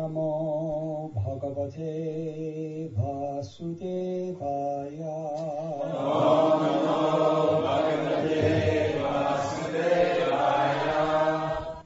Namo Bhagavate Vasudevaya. Om Namo Bhagavate Vasudevaya.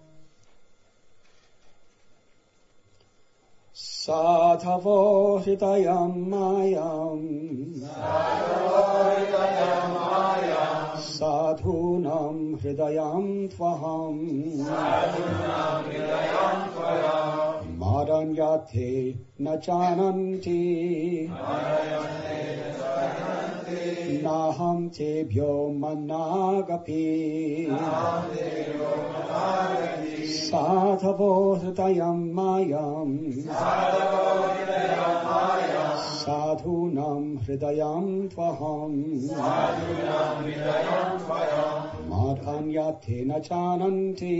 Sadhavo Hridayam Mayam. Sadhavo Hridayam Mayam. Sadhunam Hridayam Tvaham. Sadhunam Hridayam Tvaham. Madanyate na jananti. Madanyate na jananti. Naham tebhyo managapi. Naham tebhyo managapi. Sadhavo Hridayam Mayam. Sadhavo Hridayam Mayam. Sadhunam Hridayam Tvaham. Sadhunam Hridayam Tvaham. Madanyate na jananti.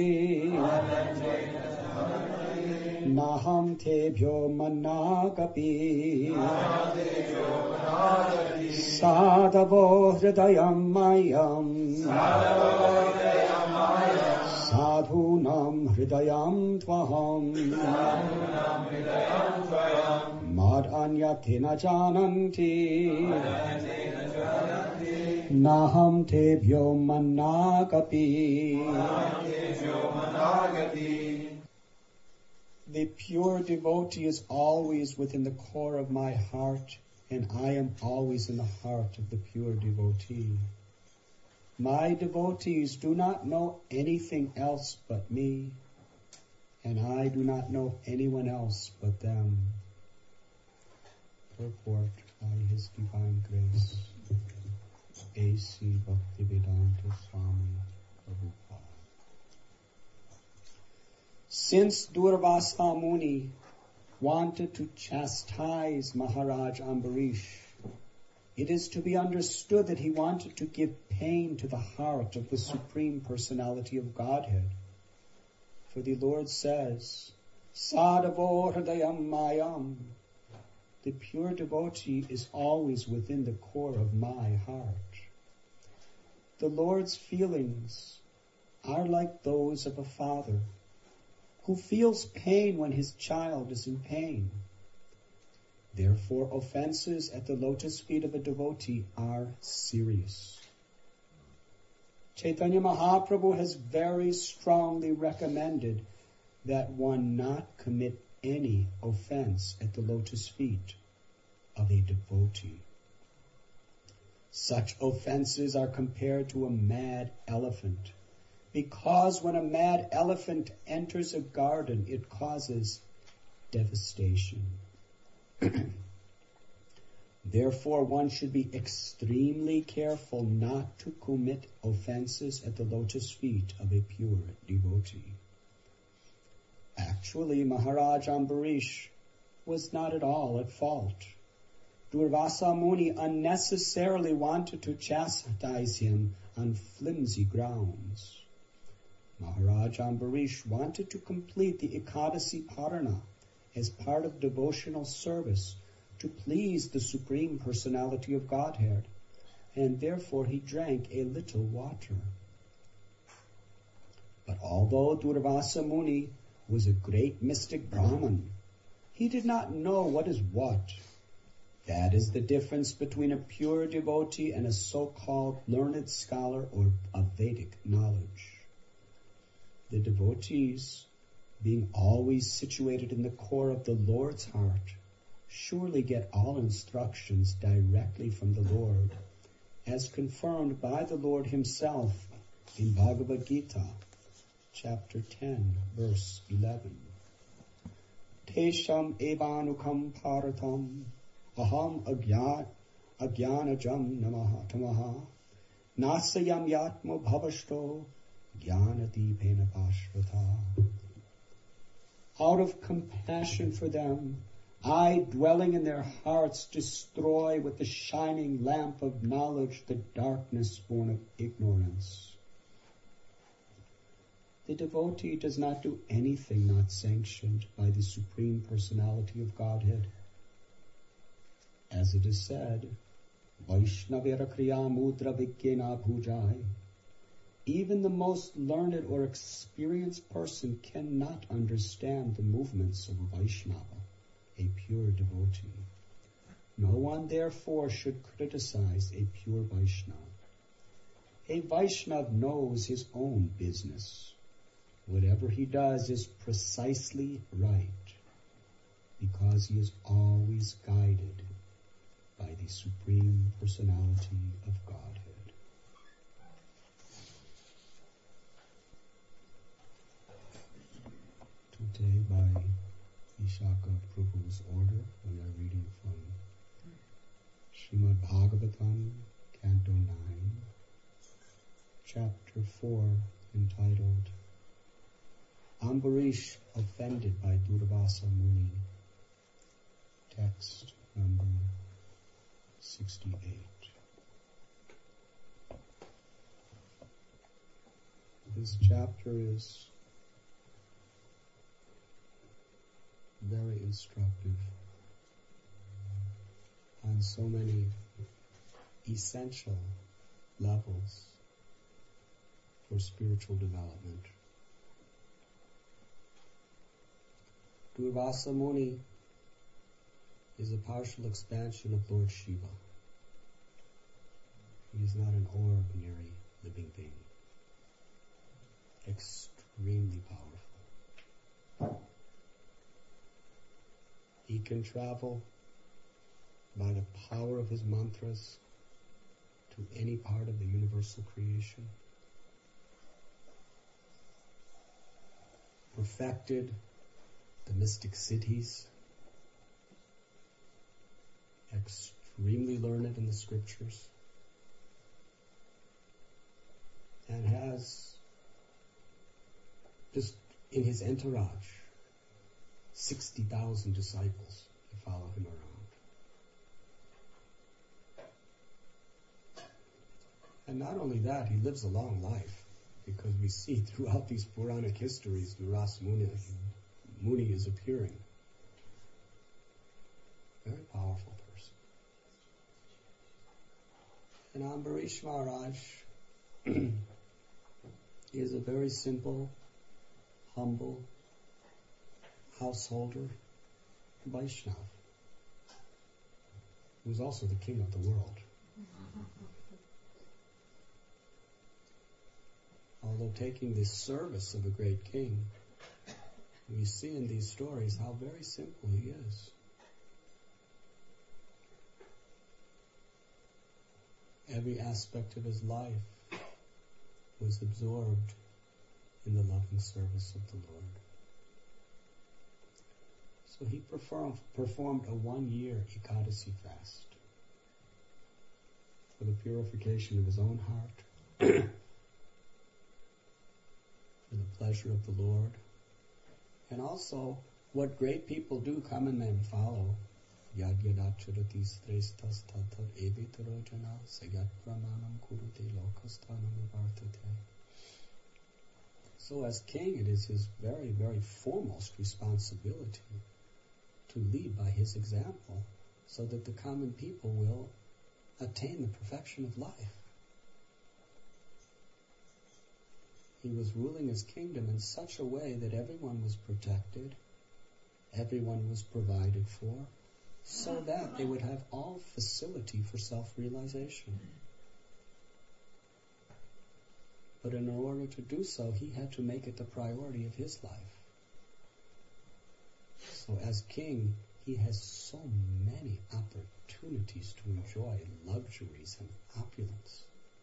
Naham tebhyo managapi. Sadhavo Hridayam Mayam. Sadhunam Hridayam Tvaham. Madanyate na jananti. Naham tebhyo managapi. The pure devotee is always within the core of my heart, and I am always in the heart of the pure devotee. My devotees do not know anything else but me, and I do not know anyone else but them. Purport by His Divine Grace, A.C. Bhaktivedanta Swami Prabhupada. Since Durvasa Muni wanted to chastise Maharaj Ambarish, it is to be understood that he wanted to give pain to the heart of the Supreme Personality of Godhead. For the Lord says, Sadhavo Hridayam Mayam. The pure devotee is always within the core of my heart. The Lord's feelings are like those of a father who feels pain when his child is in pain. Therefore, offenses at the lotus feet of a devotee are serious. Chaitanya Mahaprabhu has very strongly recommended that one not commit any offense at the lotus feet of a devotee. Such offenses are compared to a mad elephant, because when a mad elephant enters a garden, it causes devastation. Therefore, one should be extremely careful not to commit offenses at the lotus feet of a pure devotee. Actually, Maharaj Ambarish was not at all at fault. Durvasa Muni unnecessarily wanted to chastise him on flimsy grounds. Maharaj Ambarish wanted to complete the Ekadasi Parana as part of devotional service to please the Supreme Personality of Godhead, and therefore he drank a little water. But although Durvasa Muni was a great mystic Brahman, he did not know what is what. That is the difference between a pure devotee and a so-called learned scholar or of Vedic knowledge. The devotees, being always situated in the core of the Lord's heart, surely get all instructions directly from the Lord, as confirmed by the Lord himself in Bhagavad Gita, chapter 10, verse 11. Tesham evanukam paratam aham agyanajam namaha tamaha nasayam yatma bhavashto jnanadipena pashvata. Out of compassion for them, I, dwelling in their hearts, destroy with the shining lamp of knowledge the darkness born of ignorance. The devotee does not do anything not sanctioned by the Supreme Personality of Godhead. As it is said, Vaishnavira kriya mudra vikyena bhujai Even the most learned or experienced person cannot understand the movements of a Vaishnava, a pure devotee. No one, therefore, should criticize a pure Vaishnava. A Vaishnava knows his own business. Whatever he does is precisely right, because he is always guided by the Supreme Personality of Godhead. Today, by Vishaka Prabhu's order, we are reading from Srimad Bhagavatam, Canto 9, Chapter 4, entitled Ambarish Offended by Durvasa Muni, text number 68. This chapter is very instructive on so many essential levels for spiritual development. Durvasa Muni is a partial expansion of Lord Shiva. He is not an ordinary living being. Extremely powerful. He can travel by the power of his mantras to any part of the universal creation. Perfected the mystic cities. Extremely learned in the scriptures. And has just in his entourage 60,000 disciples that follow him around. And not only that, he lives a long life, because we see throughout these Puranic histories, Durvasa Muni is appearing. Very powerful person. And Ambarish Maharaj is a very simple, humble householder, Vaishnava, who's also the king of the world. Although taking the service of a great king, we see in these stories how very simple he is. Every aspect of his life was absorbed in the loving service of the Lord. So he performed a 1-year Ekadasi fast for the purification of his own heart, for the pleasure of the Lord, and also what great people do come and then follow. Yad yadacharati srestas tatar evitaro jana sagyat pramanam kurute lokastanam avartate. So as king, it is his very, very foremost responsibility to lead by his example, so that the common people will attain the perfection of life. He was ruling his kingdom in such a way that everyone was protected, everyone was provided for, so that they would have all facility for self-realization. But in order to do so, he had to make it the priority of his life. So as king, he has so many opportunities to enjoy luxuries and opulence.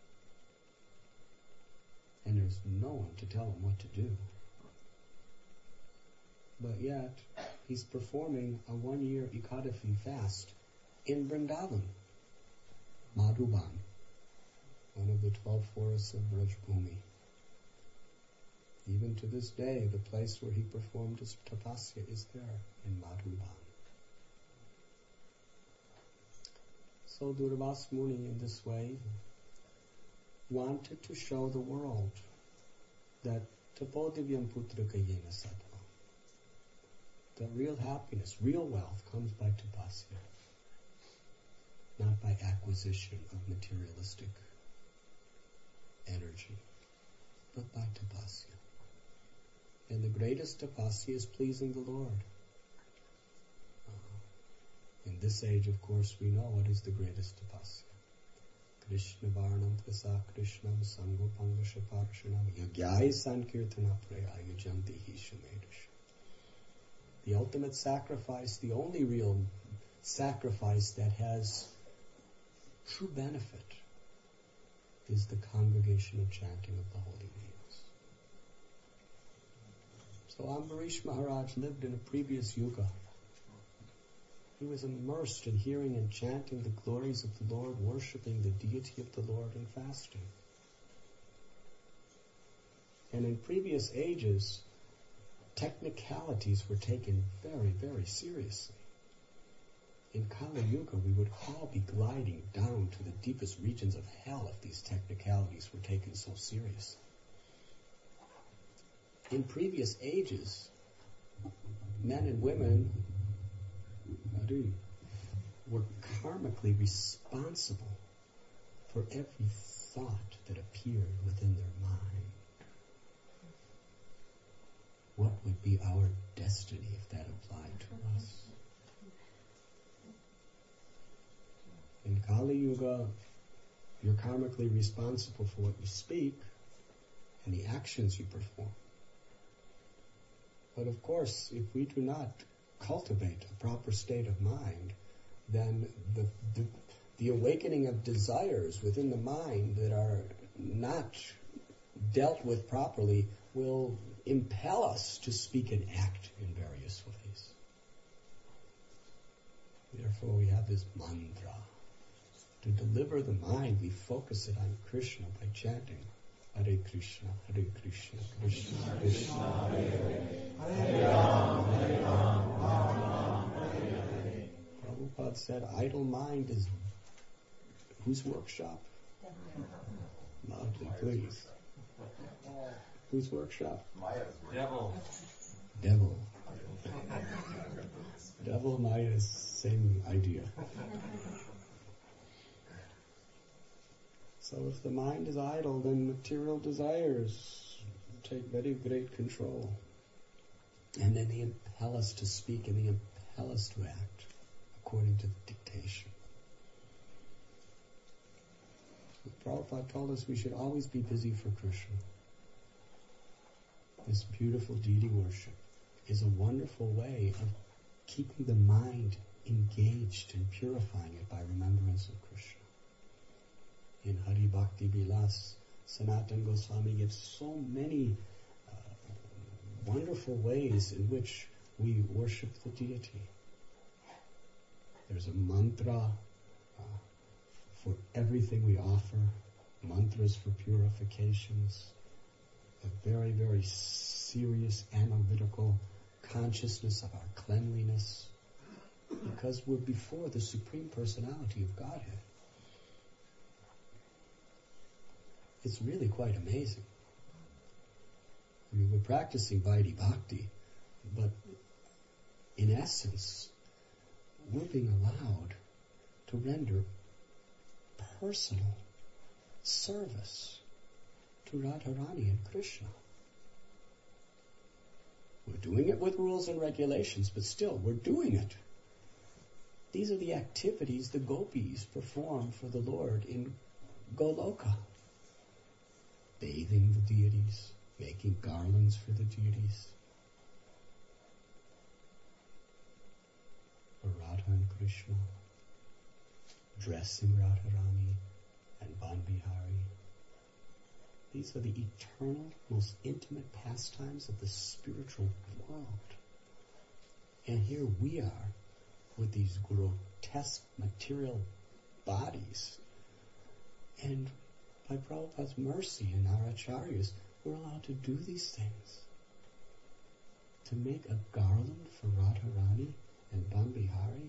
And there's no one to tell him what to do. But yet, he's performing a 1-year Ekadasi fast in Vrindavan, Madhuban, one of the 12 forests of Brajbhumi. Even to this day, the place where he performed his tapasya is there, in Madhuban. So Durvasa Muni, in this way, wanted to show the world that tapodivyam putra kayena sattva, that real happiness, real wealth comes by tapasya, not by acquisition of materialistic energy. but by tapasya. And the greatest tapasya is pleasing the Lord. In this age, of course, we know what is the greatest tapasya. Krishna Varnam Tvasa Krishnam Sangopanga Shaparshanam Yagyai Sankirtana Praya Yujanti Hishamedush. The ultimate sacrifice, the only real sacrifice that has true benefit, is the congregational chanting of the holy names. So Ambarish Maharaj lived in a previous yuga. He was immersed in hearing and chanting the glories of the Lord, worshipping the deity of the Lord, and fasting. And in previous ages, technicalities were taken very, very seriously. In Kali Yuga, we would all be gliding down to the deepest regions of hell if these technicalities were taken so seriously. In previous ages, men and women were karmically responsible for every thought that appeared within their mind. What would be our destiny if that applied to us? In Kali Yuga, you're karmically responsible for what you speak and the actions you perform. But of course, if we do not cultivate a proper state of mind, then the awakening of desires within the mind that are not dealt with properly will impel us to speak and act in various ways. Therefore, we have this mantra. To deliver the mind, we focus it on Krishna by chanting Hare Krishna, Krishna Krishna, Hare Hare, Hare Ram, Hare Ram, Ram Ram, Hare Hare. Prabhupada said, idle mind is whose workshop? Loudly, please. Whose workshop? Devil. Devil, Maya, same idea. So if the mind is idle, then material desires take very great control. And then they impel us to speak and they impel us to act according to the dictation. Prabhupada told us we should always be busy for Krishna. This beautiful deity worship is a wonderful way of keeping the mind engaged and purifying it by remembrance of Krishna. In Hari Bhakti Vilas, Sanatana Goswami gives so many wonderful ways in which we worship the deity. There's a mantra for everything we offer, mantras for purifications, a very, very serious analytical consciousness of our cleanliness, because we're before the Supreme Personality of Godhead. It's really quite amazing. I mean, we're practicing Vaidhi Bhakti, but in essence, we're being allowed to render personal service to Radharani and Krishna. We're doing it with rules and regulations, but still, we're doing it. These are the activities the gopis perform for the Lord in Goloka. Bathing the deities, making garlands for the deities. For Radha and Krishna, dressing Radharani and Banbihari. These are the eternal, most intimate pastimes of the spiritual world. And here we are with these grotesque material bodies. And by Prabhupada's mercy and our acharyas, we're allowed to do these things. To make a garland for Radharani and Banbihari.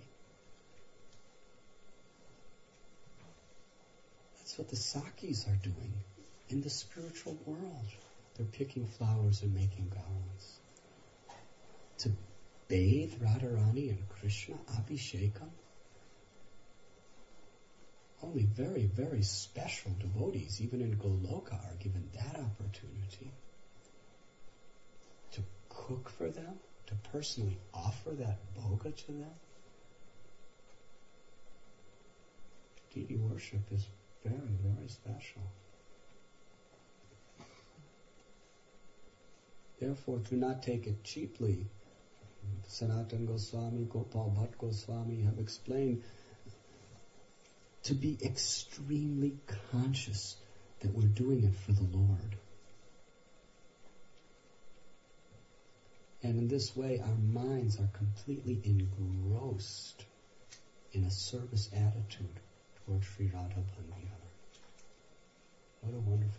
That's what the Sakis are doing in the spiritual world. They're picking flowers and making garlands. To bathe Radharani and Krishna, Abhishekam. Only very, very special devotees, even in Goloka, are given that opportunity to cook for them, to personally offer that bhoga to them. Deity worship is very, very special. Therefore, do not take it cheaply. Sanatana Goswami, Gopal Bhatt Goswami have explained to be extremely conscious that we're doing it for the Lord. And in this way, our minds are completely engrossed in a service attitude toward Sri Radha Bandiyana. What a wonderful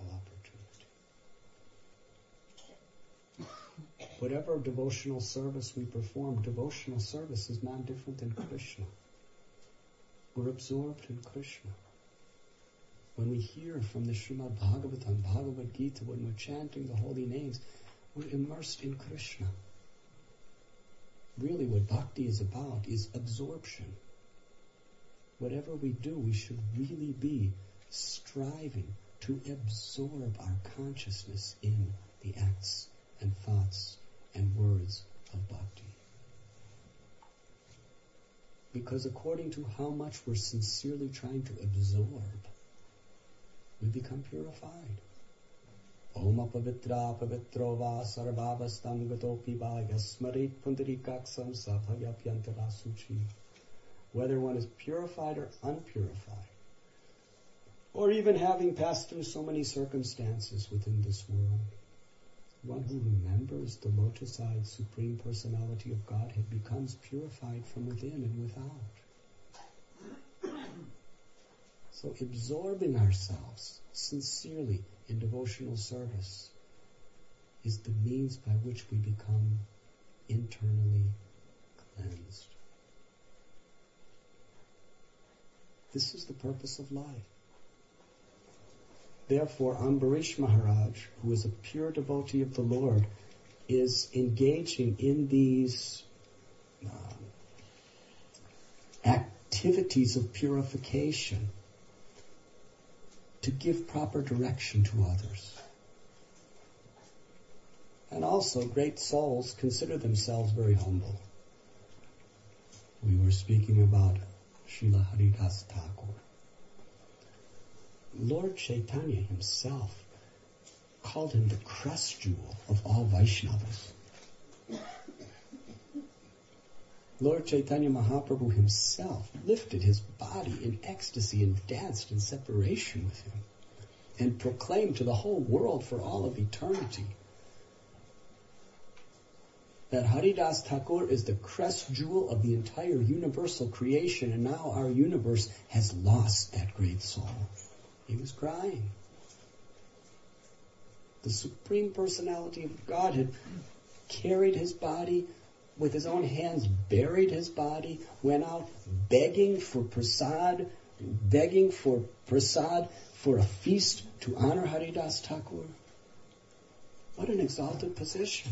opportunity. Whatever devotional service we perform, devotional service is not different than Krishna. We're absorbed in Krishna. When we hear from the Srimad Bhagavatam, Bhagavad Gita, when we're chanting the holy names, we're immersed in Krishna. Really what bhakti is about is absorption. Whatever we do, we should really be striving to absorb our consciousness in the acts and thoughts and words of bhakti. Because according to how much we're sincerely trying to absorb, we become purified. Om apavitra pavitro va sarvavastam gatopi va yasmarit pundarikaksam sabhayapyantara suchi. Whether one is purified or unpurified, or even having passed through so many circumstances within this world, one who remembers the lotus-eyed Supreme Personality of Godhead becomes purified from within and without. So absorbing ourselves sincerely in devotional service is the means by which we become internally cleansed. This is the purpose of life. Therefore, Ambarish Maharaj, who is a pure devotee of the Lord, is engaging in these activities of purification to give proper direction to others. And also, great souls consider themselves very humble. We were speaking about Srila Haridas Thakur. Lord Chaitanya himself called him the crest jewel of all Vaishnavas. Lord Chaitanya Mahaprabhu himself lifted his body in ecstasy and danced in separation with him and proclaimed to the whole world for all of eternity that Haridas Thakur is the crest jewel of the entire universal creation, and now our universe has lost that great soul. He was crying. The Supreme Personality of Godhead carried his body with his own hands, buried his body, went out begging for prasad for a feast to honor Haridas Thakur. What an exalted position.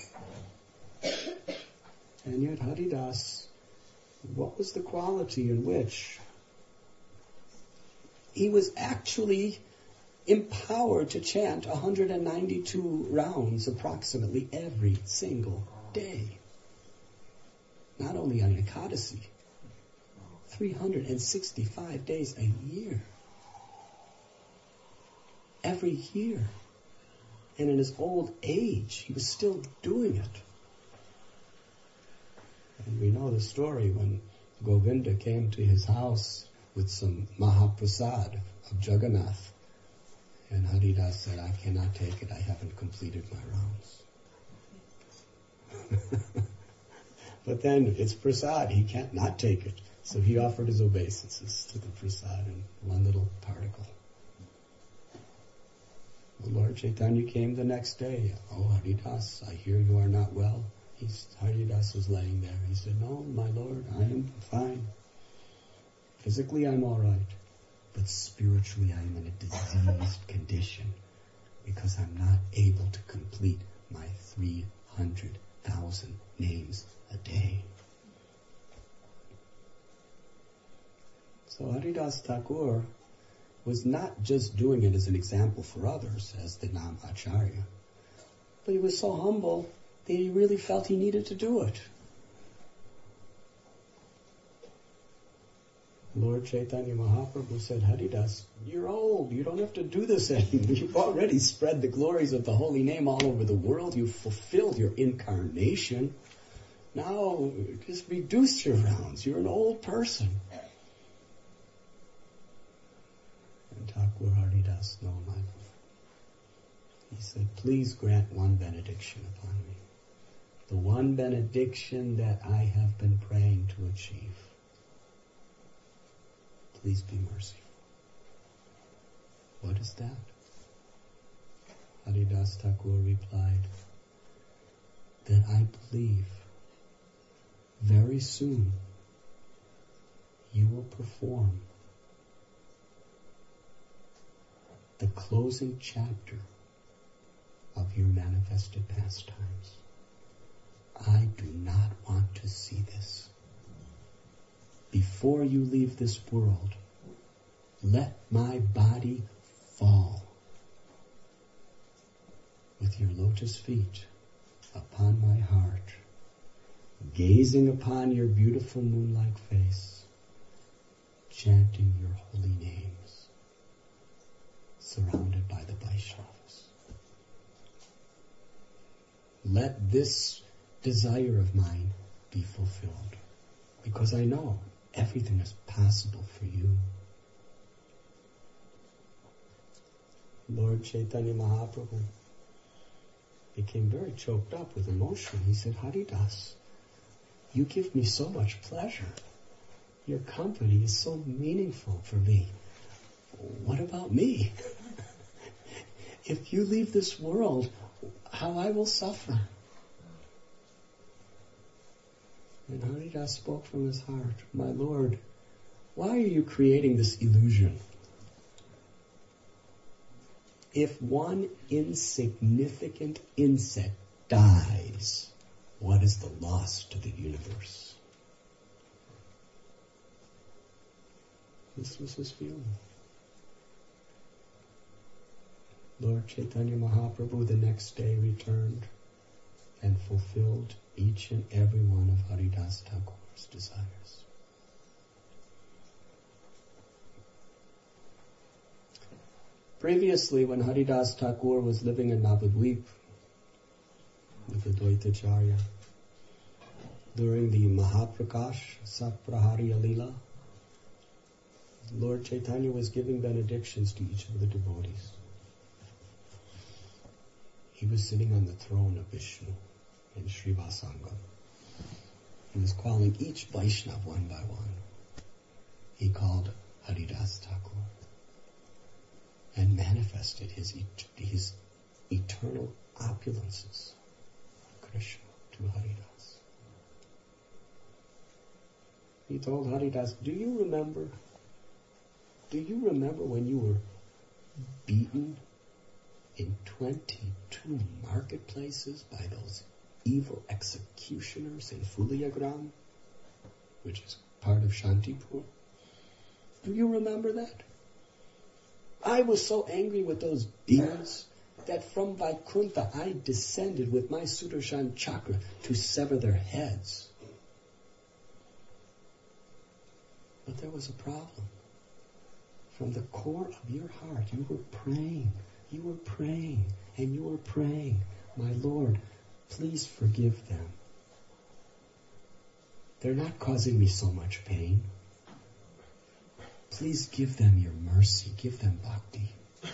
And yet Haridas, what was the quality in which he was actually empowered to chant 192 rounds approximately every single day? Not only on Ekadasi, 365 days a year. Every year. And in his old age, he was still doing it. And we know the story when Govinda came to his house with some Mahaprasad of Jagannath. And Haridas said, I cannot take it, I haven't completed my rounds. But then it's prasad, he can't not take it. So he offered his obeisances to the prasad in one little particle. The Lord Chaitanya came the next day. Oh, Haridas, I hear you are not well. Haridas was laying there. He said, no, my Lord, I am fine. Physically, I'm all right. But spiritually, I am in a diseased condition because I'm not able to complete my 300,000 names a day. So Haridas Thakur was not just doing it as an example for others, as the Nam Acharya, but he was so humble that he really felt he needed to do it. Lord Chaitanya Mahaprabhu said, Haridas, you're old. You don't have to do this anymore. You've already spread the glories of the holy name all over the world. You've fulfilled your incarnation. Now, just reduce your rounds. You're an old person. And Thakur Haridas, no, my Lord. He said, please grant one benediction upon me. The one benediction that I have been praying to achieve. Please be merciful. What is that? Haridas Thakur replied, that I believe very soon you will perform the closing chapter of your manifested pastimes. I do not want to see this. Before you leave this world, let my body fall with your lotus feet upon my heart, gazing upon your beautiful moon-like face, chanting your holy names, surrounded by the Vaishnavas. Let this desire of mine be fulfilled, because I know everything is possible for you. Lord Chaitanya Mahaprabhu became very choked up with emotion. He said, Haridas, you give me so much pleasure. Your company is so meaningful for me. What about me? If you leave this world, how I will suffer. And Haridas spoke from his heart, my Lord, why are you creating this illusion? If one insignificant insect dies, what is the loss to the universe? This was his feeling. Lord Chaitanya Mahaprabhu the next day returned and fulfilled each and every one of Haridas Thakur's desires. Previously, when Haridas Thakur was living in Navadvip with the Dvaitacharya, during the Mahaprakash Saprahariya Leela, Lord Chaitanya was giving benedictions to each of the devotees. He was sitting on the throne of Vishnu in Srivasangam. He was calling each Vaishnava one by one. He called Haridas Thakur and manifested his eternal opulences of Krishna to Haridas. He told Haridas, do you remember when you were beaten in 22 marketplaces by those evil executioners in Fuliagram, which is part of Shantipur? Do you remember that? I was so angry with those demons that from Vaikuntha I descended with my Sudarshan chakra to sever their heads. But there was a problem. From the core of your heart, you were praying, and you were praying, my Lord, please forgive them. They're not causing me so much pain. Please give them your mercy, give them bhakti.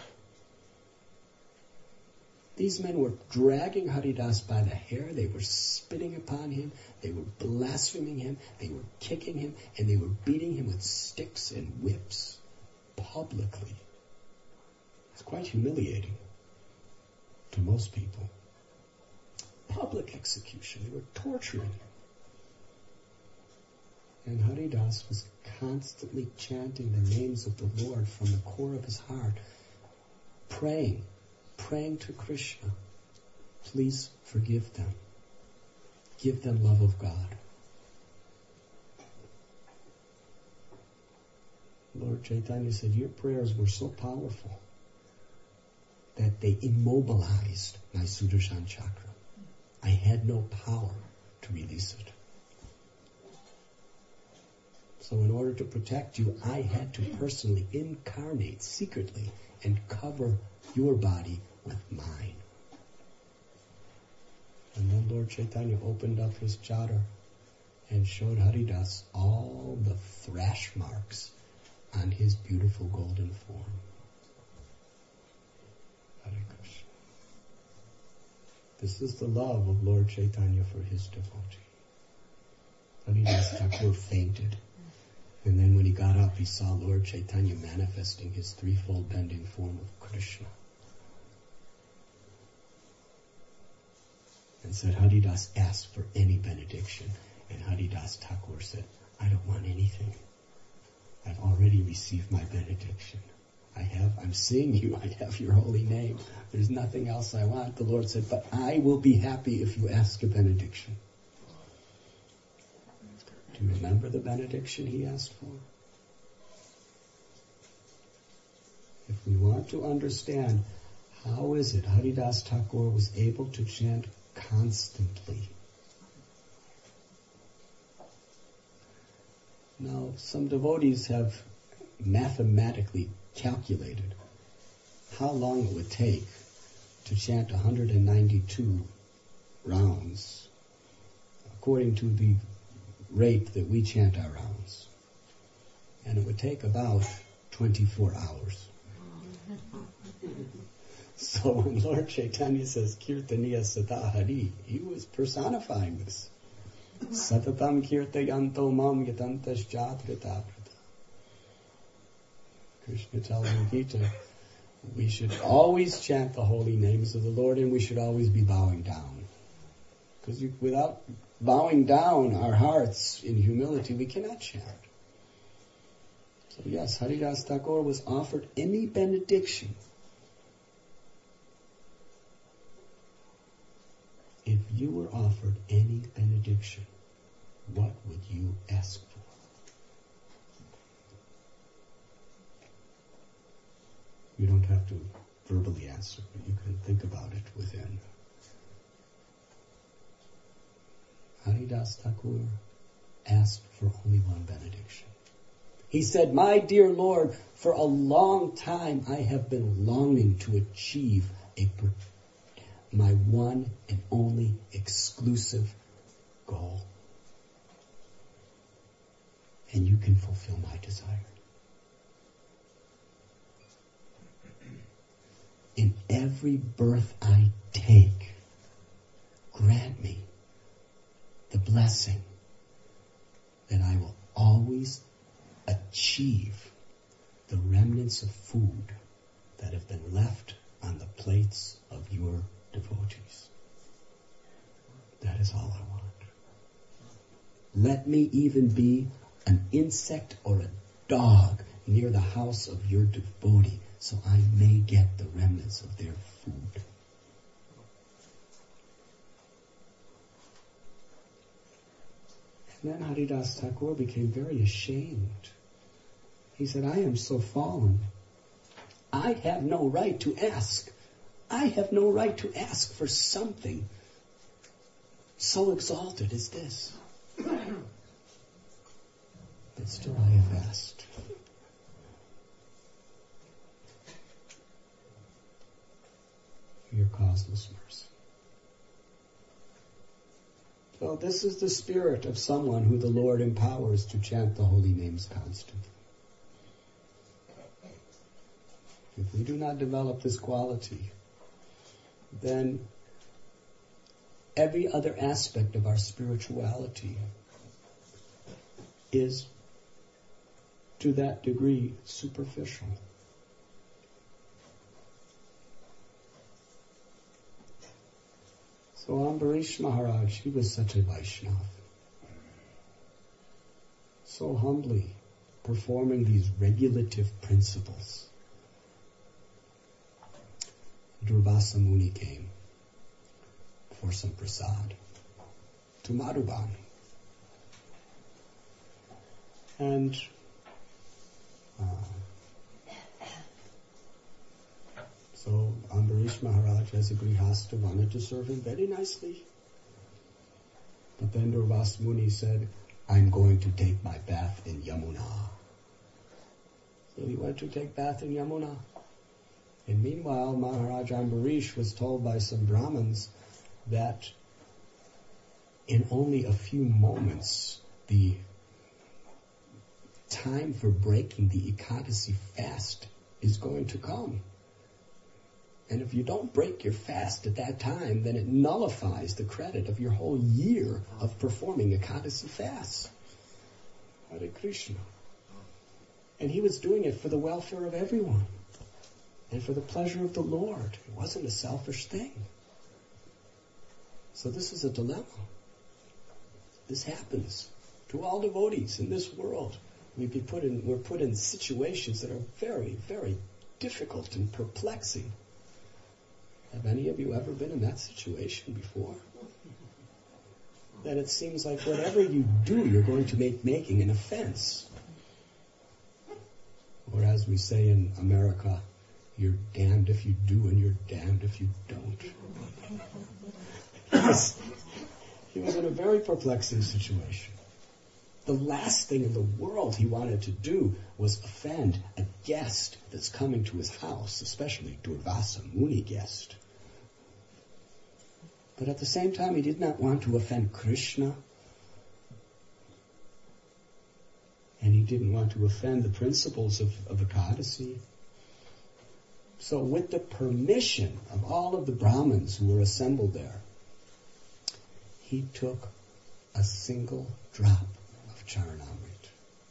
These men were dragging Haridas by the hair, they were spitting upon him, they were blaspheming him, they were kicking him, and they were beating him with sticks and whips publicly. It's quite humiliating to most people. Public execution, they were torturing him. And Haridas was constantly chanting the names of the Lord from the core of his heart, praying to Krishna, please forgive them. Give them love of God. Lord Chaitanya said, your prayers were so powerful that they immobilized my Sudarshan chakra. I had no power to release it. So in order to protect you, I had to personally incarnate secretly and cover your body with mine. And then Lord Chaitanya opened up his chadar and showed Haridas all the thrash marks on his beautiful golden form. Hare Krishna. This is the love of Lord Chaitanya for his devotee. Haridas Thakur fainted. And then when he got up, he saw Lord Chaitanya manifesting his threefold bending form of Krishna. And said, Haridas asked for any benediction. And Haridas Thakur said, I don't want anything. I've already received my benediction. I'm seeing you, I have your holy name. There's nothing else I want. The Lord said, but I will be happy if you ask a benediction. Do you remember the benediction he asked for? If we want to understand how is it Haridas Thakur was able to chant constantly. Now, some devotees have mathematically calculated how long it would take to chant 192 rounds according to the rate that we chant our rounds. And it would take about 24 hours. So when Lord Chaitanya says Kirtaniya Sata Hari, he was personifying this. Satatam Kirtayanto Mam Yatantas Jatrita. Krishna tells in Gita, we should always chant the holy names of the Lord and we should always be bowing down. Because without bowing down our hearts in humility, we cannot chant. So yes, Haridas Thakur was offered any benediction. If you were offered any benediction, what would you ask for? You don't have to verbally answer, but you can think about it within. Haridas Thakur asked for only one benediction. He said, my dear Lord, for a long time I have been longing to achieve my one and only exclusive goal. And you can fulfill my desire. In every birth I take, grant me the blessing that I will always achieve the remnants of food that have been left on the plates of your devotees. That is all I want. Let me even be an insect or a dog near the house of your devotee so I may get the remnants of their food. And then Haridas Thakur became very ashamed. He said, I am so fallen. I have no right to ask. I have no right to ask for something so exalted as this. But still I have asked. For your causeless mercy. So this is the spirit of someone who the Lord empowers to chant the holy names constantly. If we do not develop this quality, then every other aspect of our spirituality is, to that degree, superficial. So Ambarish Maharaj, he was such a Vaishnava. So humbly performing these regulative principles. Durvasa Muni came for some prasad to Madhuban. Ambarish Maharaj, as a Grihastha, wanted to serve him very nicely. But then Durvasa Muni said, I'm going to take my bath in Yamuna. So he went to take bath in Yamuna. And meanwhile, Maharaj Ambarish was told by some Brahmins that in only a few moments, the time for breaking the Ekadasi fast is going to come. And if you don't break your fast at that time, then it nullifies the credit of your whole year of performing Ekadasi fasts. Hare Krishna. And he was doing it for the welfare of everyone and for the pleasure of the Lord. It wasn't a selfish thing. So this is a dilemma. This happens to all devotees in this world. We're put in situations that are very, very difficult and perplexing. Have any of you ever been in that situation before? That it seems like whatever you do, you're going to making an offense. Or as we say in America, you're damned if you do and you're damned if you don't. He was in a very perplexing situation. The last thing in the world he wanted to do was offend a guest that's coming to his house, especially Durvasa Muni guest. But at the same time, he did not want to offend Krishna. And he didn't want to offend the principles of Ekadasi. So with the permission of all of the Brahmins who were assembled there, he took a single drop of Charanamrit.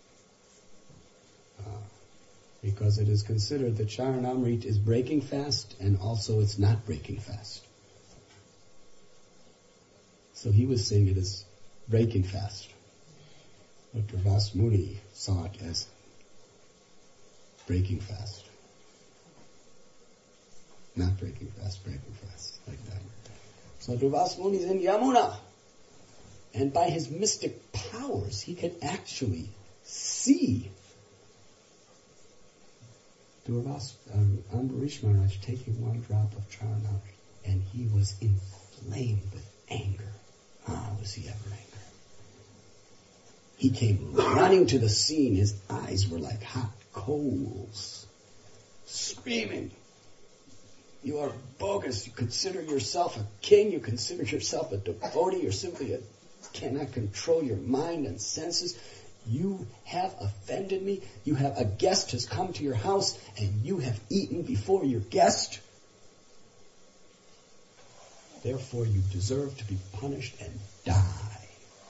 Because it is considered that Charanamrit is breaking fast and also it's not breaking fast. So he was saying it is breaking fast. But Durvasa Muni saw it as breaking fast. Not breaking fast, like that. So Durvasa Muni is in Yamuna. And by his mystic powers, he could actually see Ambarish Maharaj taking one drop of Charanamrit. And he was inflamed with anger. Was he ever angry? He came running to the scene. His eyes were like hot coals, screaming, "You are bogus. You consider yourself a king. You consider yourself a devotee. You're simply cannot control your mind and senses. You have offended me. You have a guest has come to your house and you have eaten before your guest. Therefore, you deserve to be punished and die."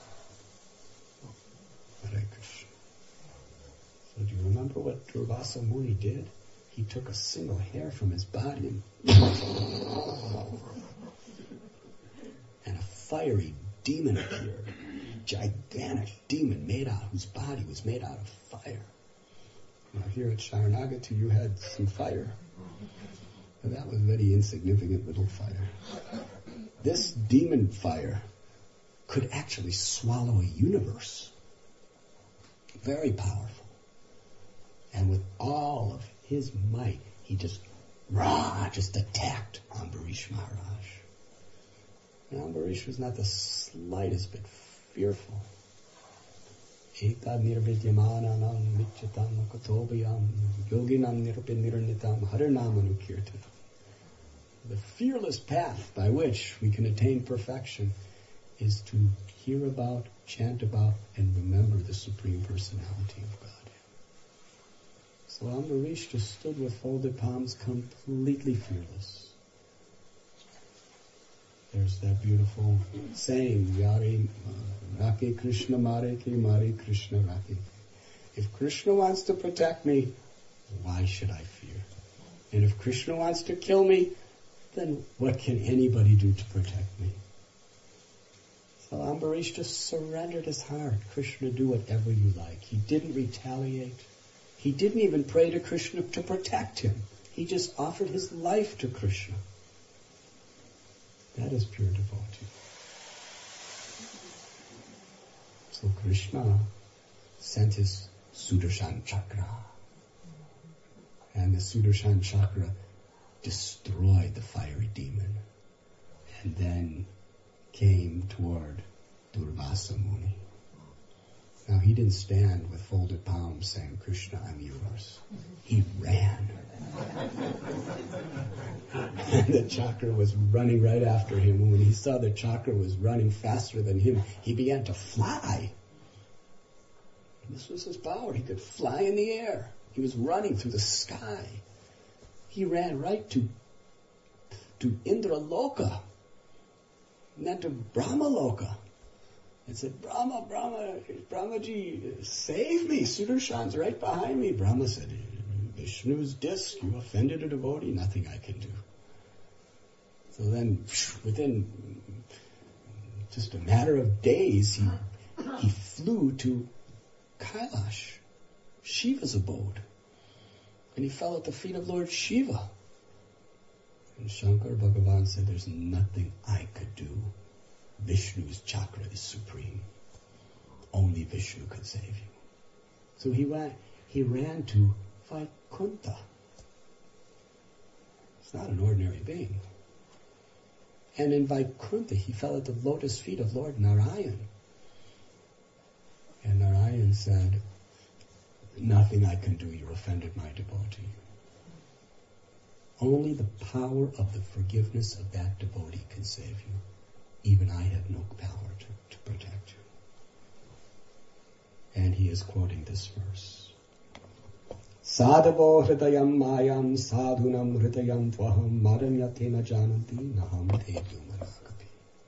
Hare Krishna. So do you remember what Durvasa Muni did? He took a single hair from his body and a fiery demon appeared. A gigantic demon whose body was made out of fire. Now here at Sharanagati you had some fire. But that was very insignificant little fire. This demon fire could actually swallow a universe. Very powerful. And with all of his might, he just attacked Ambarish Maharaj. And Ambarish was not the slightest bit fearful. Ekad nirvidyamananam michyatam katobhyam yoginam nirnitam harinamanukkirtanam. The fearless path by which we can attain perfection is to hear about, chant about, and remember the Supreme Personality of God. So Ambarish just stood with folded palms, completely fearless. There's that beautiful saying, Yari Rake Krishna Mare Krishna Rake. If Krishna wants to protect me, why should I fear? And if Krishna wants to kill me, then what can anybody do to protect me? So Ambarish just surrendered his heart. Krishna, do whatever you like. He didn't retaliate. He didn't even pray to Krishna to protect him. He just offered his life to Krishna. That is pure devotee. So Krishna sent his Sudarshan Chakra. And the Sudarshan Chakra destroyed the fiery demon, and then came toward Durvasa Muni. Now he didn't stand with folded palms saying, Krishna, I'm yours. He ran. And the chakra was running right after him. And when he saw the chakra was running faster than him, he began to fly. This was his power. He could fly in the air. He was running through the sky. He ran right to Indraloka, and then to Brahmaloka. And said, Brahmaji, save me. Sudarshan's right behind me. Brahma said, Vishnu's disc, you offended a devotee, nothing I can do. So then, within just a matter of days, he flew to Kailash, Shiva's abode. And he fell at the feet of Lord Shiva. And Shankar Bhagavan said, there's nothing I could do. Vishnu's chakra is supreme. Only Vishnu can save you. So he ran to Vaikuntha. It's not an ordinary being. And in Vaikuntha, he fell at the lotus feet of Lord Narayan. And Narayan said, nothing I can do, you offended my devotee. Only the power of the forgiveness of that devotee can save you. Even I have no power to protect you. And he is quoting this verse. Sadhavo hridayam mayam sadhunam hridayam tvaham maranyate na jananti naham te dumanagapi.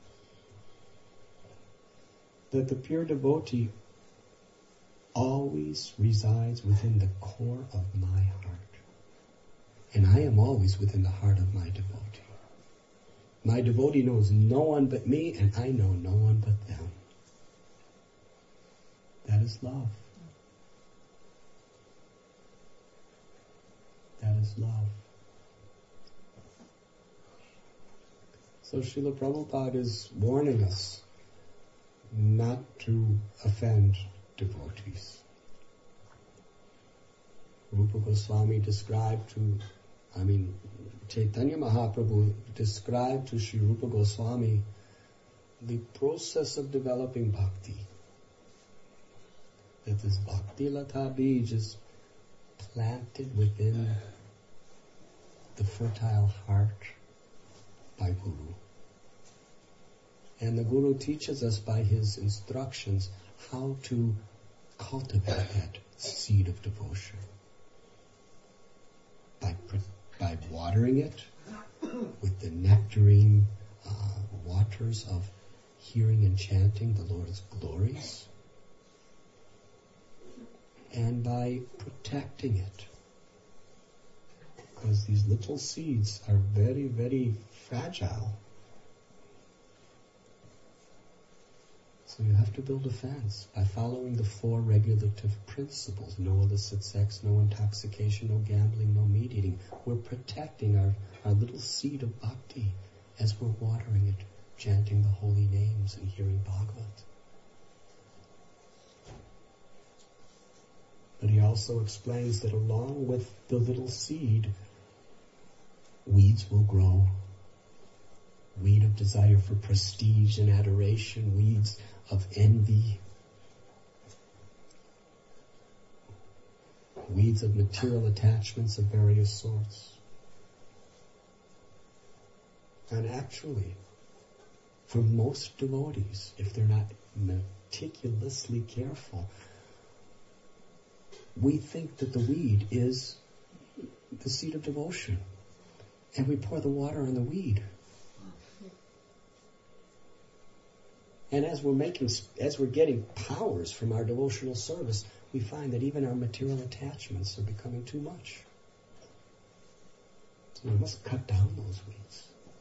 That the pure devotee always resides within the core of my heart. And I am always within the heart of my devotee. My devotee knows no one but me, and I know no one but them. That is love. That is love. So Srila Prabhupada is warning us not to offend devotees. Rupa Goswami Chaitanya Mahaprabhu described to Sri Rupa Goswami the process of developing bhakti. That this bhakti lata bij is planted within the fertile heart by Guru. And the Guru teaches us by his instructions how to cultivate that seed of devotion. By watering it with the nectarine waters of hearing and chanting the Lord's glories, and by protecting it. Because these little seeds are very, very fragile. So you have to build a fence by following the 4 regulative principles. No illicit sex, no intoxication, no gambling, no meat eating. We're protecting our little seed of bhakti as we're watering it, chanting the holy names and hearing Bhagavad. But he also explains that along with the little seed, weeds will grow. Weed of desire for prestige and adoration, weeds of envy, weeds of material attachments of various sorts. And actually, for most devotees, if they're not meticulously careful, we think that the weed is the seed of devotion. And we pour the water on the weed. And as we're getting powers from our devotional service, we find that even our material attachments are becoming too much. So we must cut down those weeds.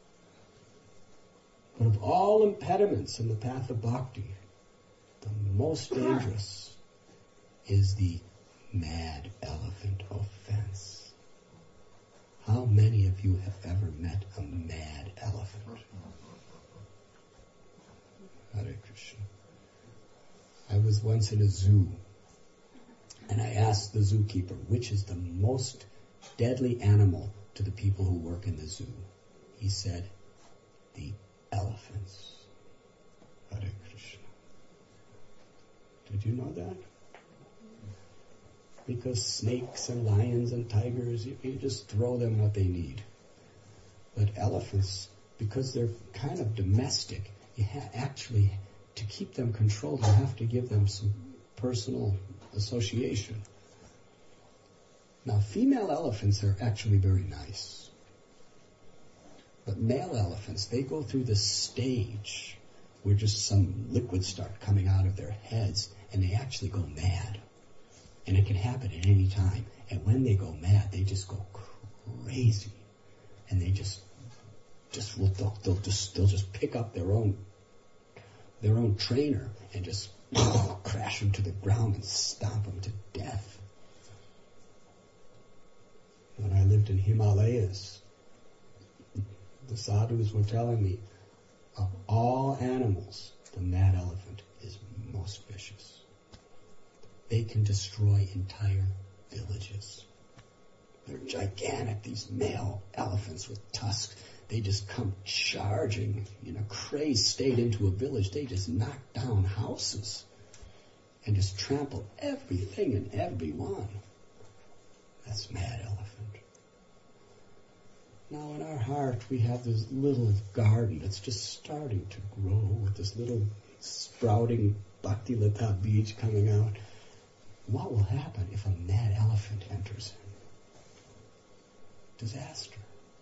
But of all impediments in the path of bhakti, the most dangerous is the mad elephant offense. How many of you have ever met a mad elephant? Hare Krishna. I was once in a zoo, and I asked the zookeeper, which is the most deadly animal to the people who work in the zoo. He said, the elephants. Hare Krishna. Did you know that? Because snakes and lions and tigers, you just throw them what they need. But elephants, because they're kind of domestic, you actually, to keep them controlled, you have to give them some personal association. Now, female elephants are actually very nice. But male elephants, they go through this stage where just some liquids start coming out of their heads, and they actually go mad. And it can happen at any time. And when they go mad, they just go crazy. And they they'll just pick up their own trainer and just crash him to the ground and stomp him to death. When I lived in Himalayas, the sadhus were telling me, of all animals, the mad elephant is most vicious. They can destroy entire villages. They're gigantic, these male elephants with tusks. They just come charging in a crazed state into a village. They just knock down houses and just trample everything and everyone. That's mad elephant. Now in our heart we have this little garden that's just starting to grow with this little sprouting bhakti lata beach coming out. What will happen if a mad elephant enters in? Disaster.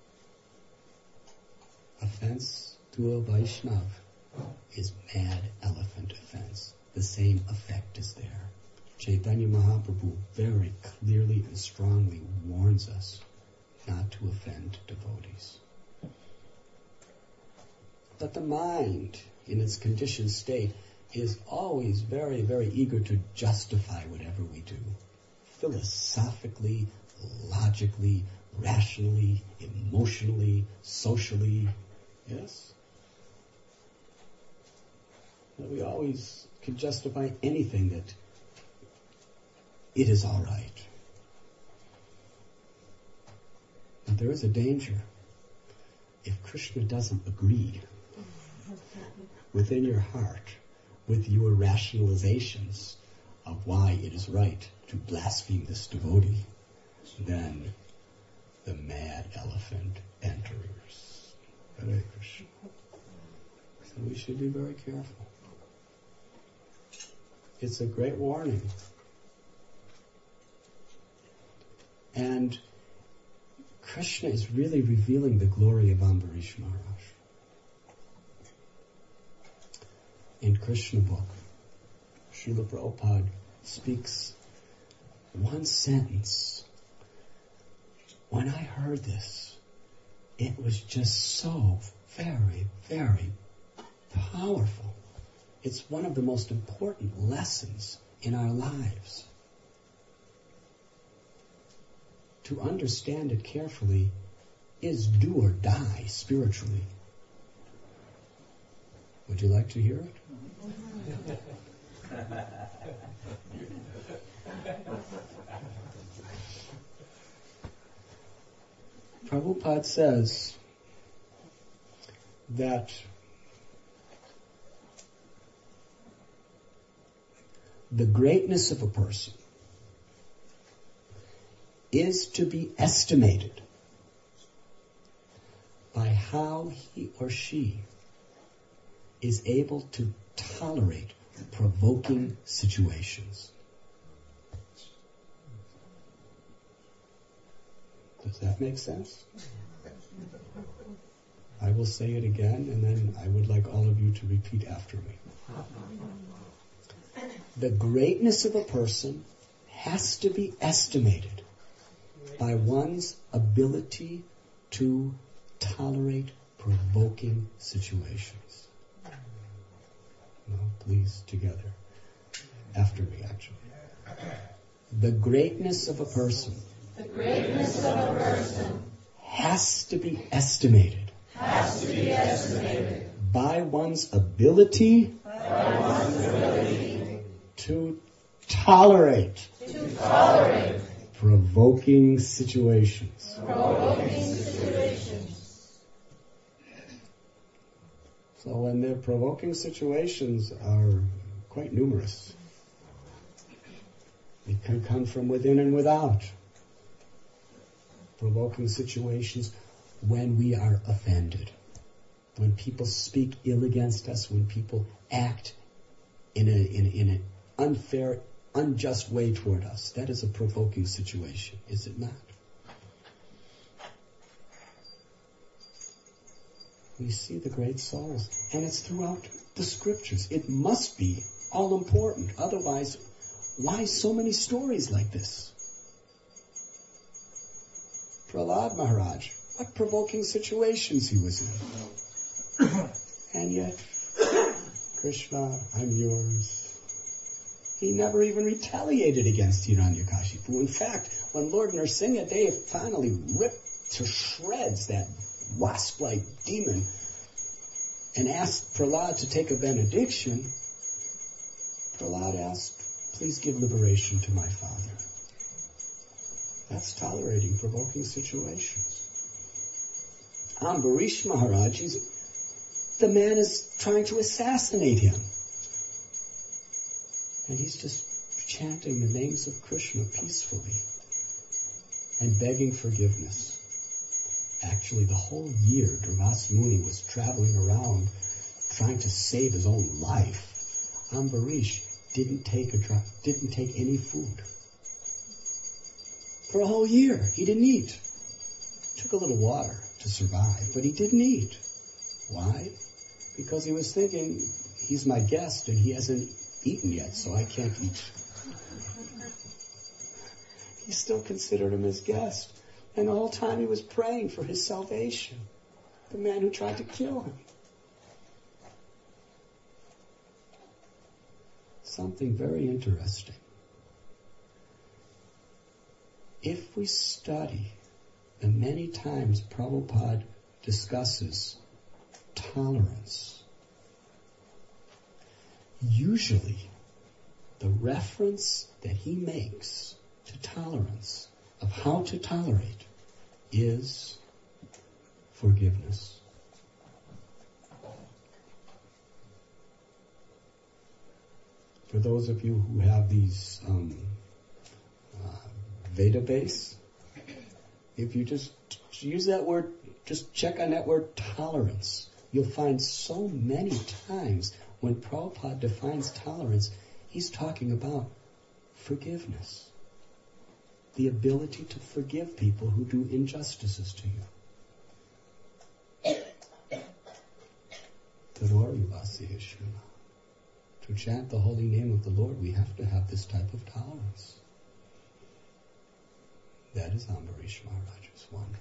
Offense to a Vaishnav is mad elephant offense. The same effect is there. Chaitanya Mahaprabhu very clearly and strongly warns us not to offend devotees. But the mind, in its conditioned state, is always very, very eager to justify whatever we do. Philosophically, logically, rationally, emotionally, socially. Yes? But we always can justify anything that it is all right. But there is a danger. If Krishna doesn't agree within your heart with your rationalizations of why it is right to blaspheme this devotee, then the mad elephant enters. Hare Krishna. So we should be very careful. It's a great warning. And Krishna is really revealing the glory of Ambarish Maharaj. In Krishna book, Srila Prabhupada speaks one sentence. When I heard this, it was just so very, very powerful. It's one of the most important lessons in our lives. To understand it carefully is do or die spiritually. Would you like to hear it? Prabhupada says that the greatness of a person is to be estimated by how he or she is able to tolerate provoking situations. Does that make sense? I will say it again, and then I would like all of you to repeat after me. The greatness of a person has to be estimated by one's ability to tolerate provoking situations. No, please, together. After me, actually. The greatness of a person has to be estimated by one's ability to tolerate Provoking situations. Provoking situations. So when the provoking situations are quite numerous, it can come from within and without. Provoking situations when we are offended, when people speak ill against us, when people act in an unfair, unjust way toward us. That is a provoking situation, is it not? We see the great souls, and it's throughout the scriptures. It must be all important. Otherwise, why so many stories like this? Prahlad Maharaj, what provoking situations he was in. And yet, Krishna, I'm yours. He never even retaliated against Hiranyakashipu. In fact, when Lord Nrsimha Dev finally ripped to shreds that wasp-like demon and asked Prahlad to take a benediction, Prahlad asked, please give liberation to my father. That's tolerating provoking situations. Ambarish Maharaj, the man is trying to assassinate him. And he's just chanting the names of Krishna peacefully and begging forgiveness. Actually, the whole year, Durvasa Muni was traveling around trying to save his own life. Ambarish didn't take any food. For a whole year, he didn't eat. Took a little water to survive, but he didn't eat. Why? Because he was thinking, he's my guest and he hasn't eaten yet, so I can't eat. He still considered him his guest. And the whole time he was praying for his salvation. The man who tried to kill him. Something very interesting. If we study, and many times Prabhupada discusses tolerance, usually the reference that he makes to tolerance, of how to tolerate, is forgiveness. For those of you who have these Veda base, if you just use that word, just check on that word tolerance, you'll find so many times when Prabhupada defines tolerance, he's talking about forgiveness. The ability to forgive people who do injustices to you. To chant the holy name of the Lord, we have to have this type of tolerance. That is Ambarish Maharaj's wonder.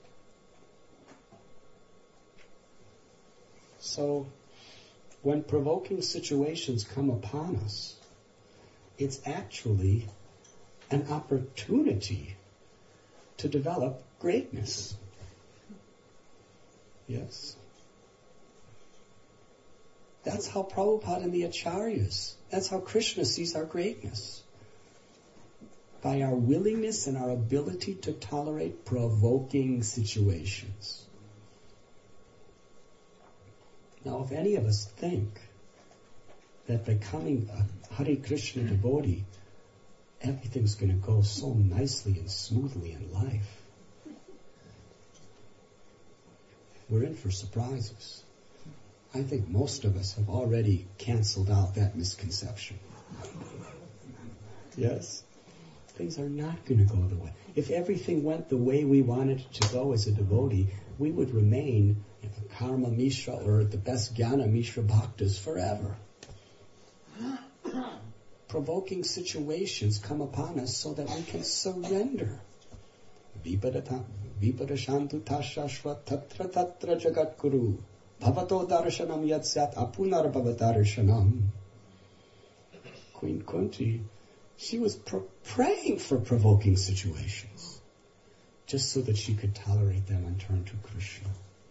So, when provoking situations come upon us, it's actually an opportunity to develop greatness. Yes? That's how Prabhupada and the Acharyas, that's how Krishna sees our greatness. By our willingness and our ability to tolerate provoking situations. Now, if any of us think that becoming a Hare Krishna devotee, everything's going to go so nicely and smoothly in life, we're in for surprises. I think most of us have already canceled out that misconception. Yes? Things are not going to go the way. If everything went the way we wanted it to go as a devotee, we would remain Karma Mishra, or at the best Jnana Mishra Bhaktas forever. Provoking situations come upon us so that we can surrender. Vipada shantu tashashva tatra tatra jagat guru bhavato darshanam yatsat apunar bhavadarshanam. Queen Kunti, she was praying for provoking situations just so that she could tolerate them and turn to Krishna.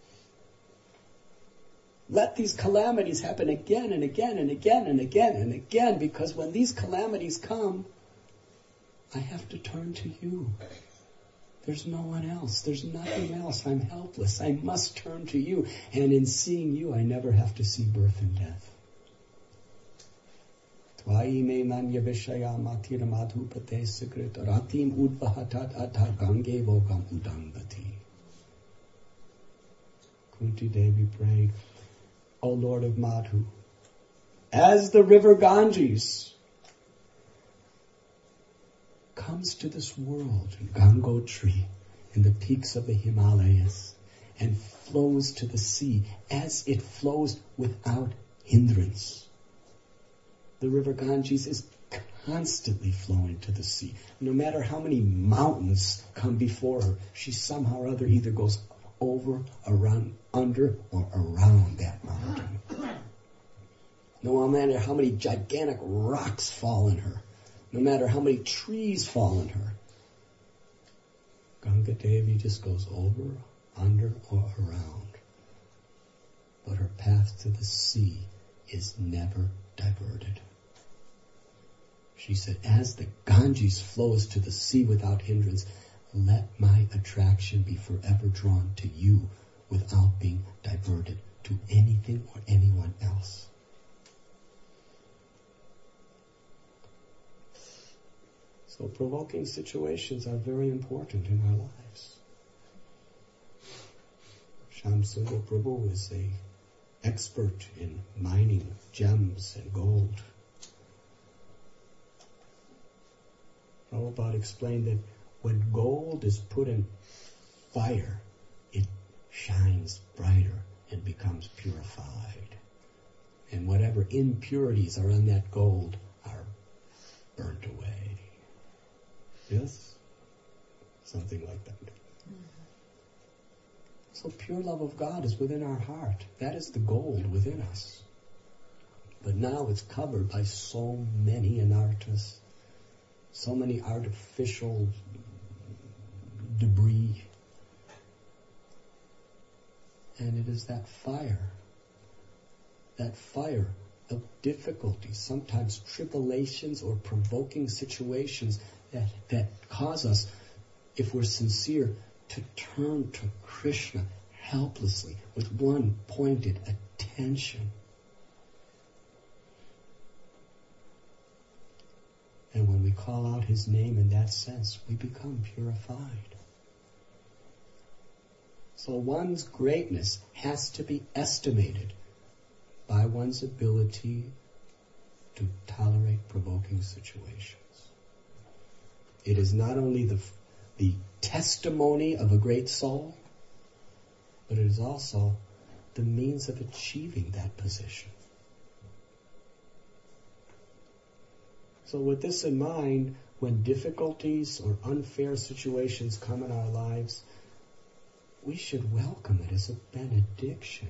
Let these calamities happen again and again and again and again and again, because when these calamities come, I have to turn to you. There's no one else. There's nothing else. I'm helpless. I must turn to you. And in seeing you, I never have to see birth and death. Tvai me manya vishaya matir madhupate sikrit ratim udvahatat atha gange vokam udangati. Kunti Devi prayed, O Lord of Madhu, as the river Ganges comes to this world in Gangotri, in the peaks of the Himalayas, and flows to the sea as it flows without hindrance. The river Ganges is constantly flowing to the sea. No matter how many mountains come before her, she somehow or other either goes over, around, under, or around that mountain. No matter how many gigantic rocks fall in her, no matter how many trees fall in her, Ganga Devi just goes over, under, or around. But her path to the sea is never diverted. She said, as the Ganges flows to the sea without hindrance, let my attraction be forever drawn to you without being diverted to anything or anyone else. So provoking situations are very important in our lives. Shamsundar Prabhu is an expert in mining gems and gold. Prabhupada explained that when gold is put in fire, it shines brighter and becomes purified. And whatever impurities are in that gold are burnt away. Yes? Something like that. So pure love of God is within our heart. That is the gold within us. But now it's covered by so many anarthas, so many artificial debris. And it is that fire of difficulties, sometimes tribulations or provoking situations that cause us, if we're sincere, to turn to Krishna helplessly with one pointed attention. And when we call out His name in that sense, we become purified. So one's greatness has to be estimated by one's ability to tolerate provoking situations. It is not only the testimony of a great soul, but it is also the means of achieving that position. So with this in mind, when difficulties or unfair situations come in our lives, we should welcome it as a benediction.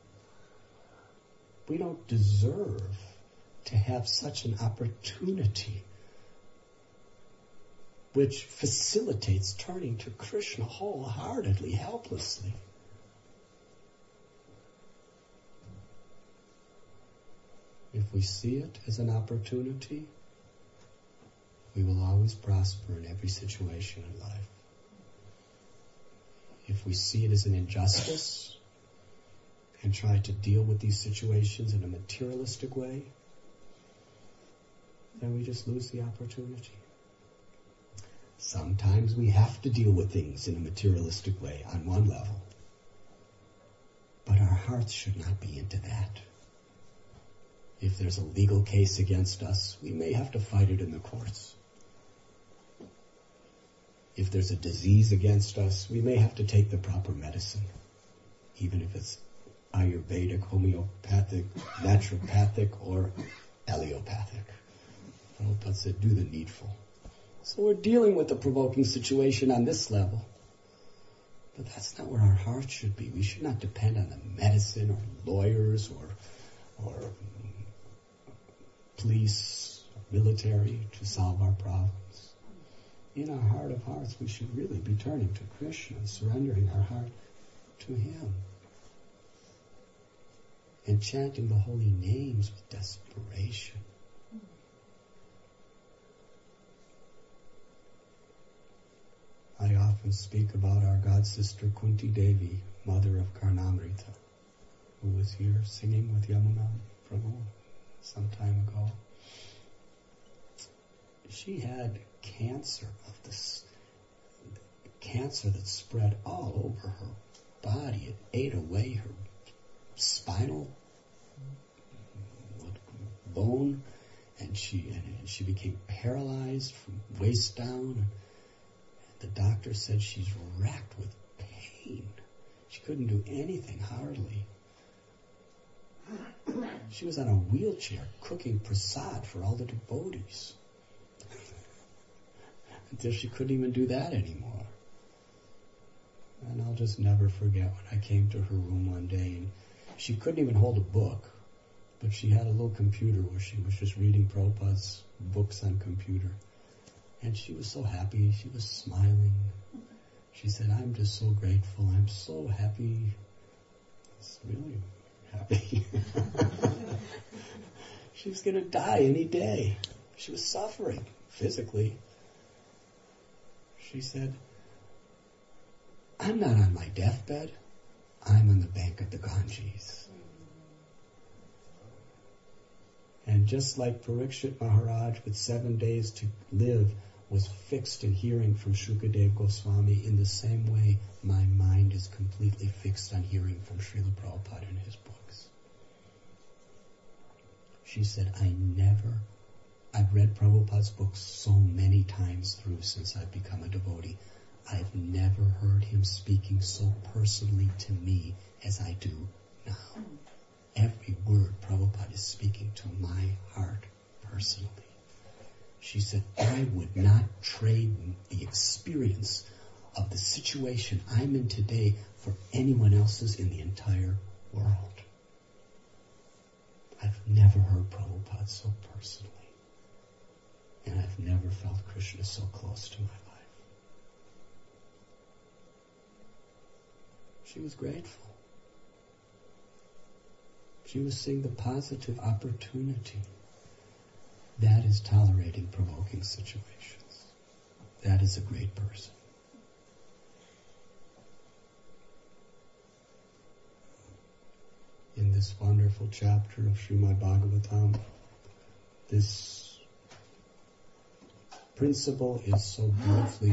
We don't deserve to have such an opportunity which facilitates turning to Krishna wholeheartedly, helplessly. If we see it as an opportunity, we will always prosper in every situation in life. If we see it as an injustice and try to deal with these situations in a materialistic way, then we just lose the opportunity. Sometimes we have to deal with things in a materialistic way on one level. But our hearts should not be into that. If there's a legal case against us, we may have to fight it in the courts. If there's a disease against us, we may have to take the proper medicine, even if it's Ayurvedic, homeopathic, naturopathic, or allopathic. Prabhupada said, do the needful. So we're dealing with a provoking situation on this level. But that's not where our heart should be. We should not depend on the medicine or lawyers or police, or military to solve our problems. In our heart of hearts, we should really be turning to Krishna and surrendering our heart to Him. And chanting the holy names with desperation. and speak about our God sister Kunti Devi, mother of Karnamrita, who was here singing with Yamuna Prabhu some time ago. She had cancer that spread all over her body. It ate away her spinal bone, and she became paralyzed from waist down. The doctor said she's racked with pain. She couldn't do anything, hardly. She was on a wheelchair cooking prasad for all the devotees until she couldn't even do that anymore. And I'll just never forget when I came to her room one day, and she couldn't even hold a book, but she had a little computer where she was just reading Prabhupada's books on computer. And she was so happy. She was smiling. She said, "I'm just so grateful. I'm so happy." It's really happy. She was going to die any day. She was suffering physically. She said, "I'm not on my deathbed. I'm on the bank of the Ganges." And just like Parikshit Maharaj with 7 days to live was fixed in hearing from Shukadev Goswami, in the same way my mind is completely fixed on hearing from Srila Prabhupada in his books. She said, I've read Prabhupada's books so many times through since I've become a devotee. I've never heard him speaking so personally to me as I do now. Every word Prabhupada is speaking to my heart personally. She said, I would not trade the experience of the situation I'm in today for anyone else's in the entire world. I've never heard Prabhupada so personally. And I've never felt Krishna so close to my life. She was grateful. She was seeing the positive opportunity. That is tolerating provoking situations. That is a great person. In this wonderful chapter of Srimad Bhagavatam, this principle is so beautifully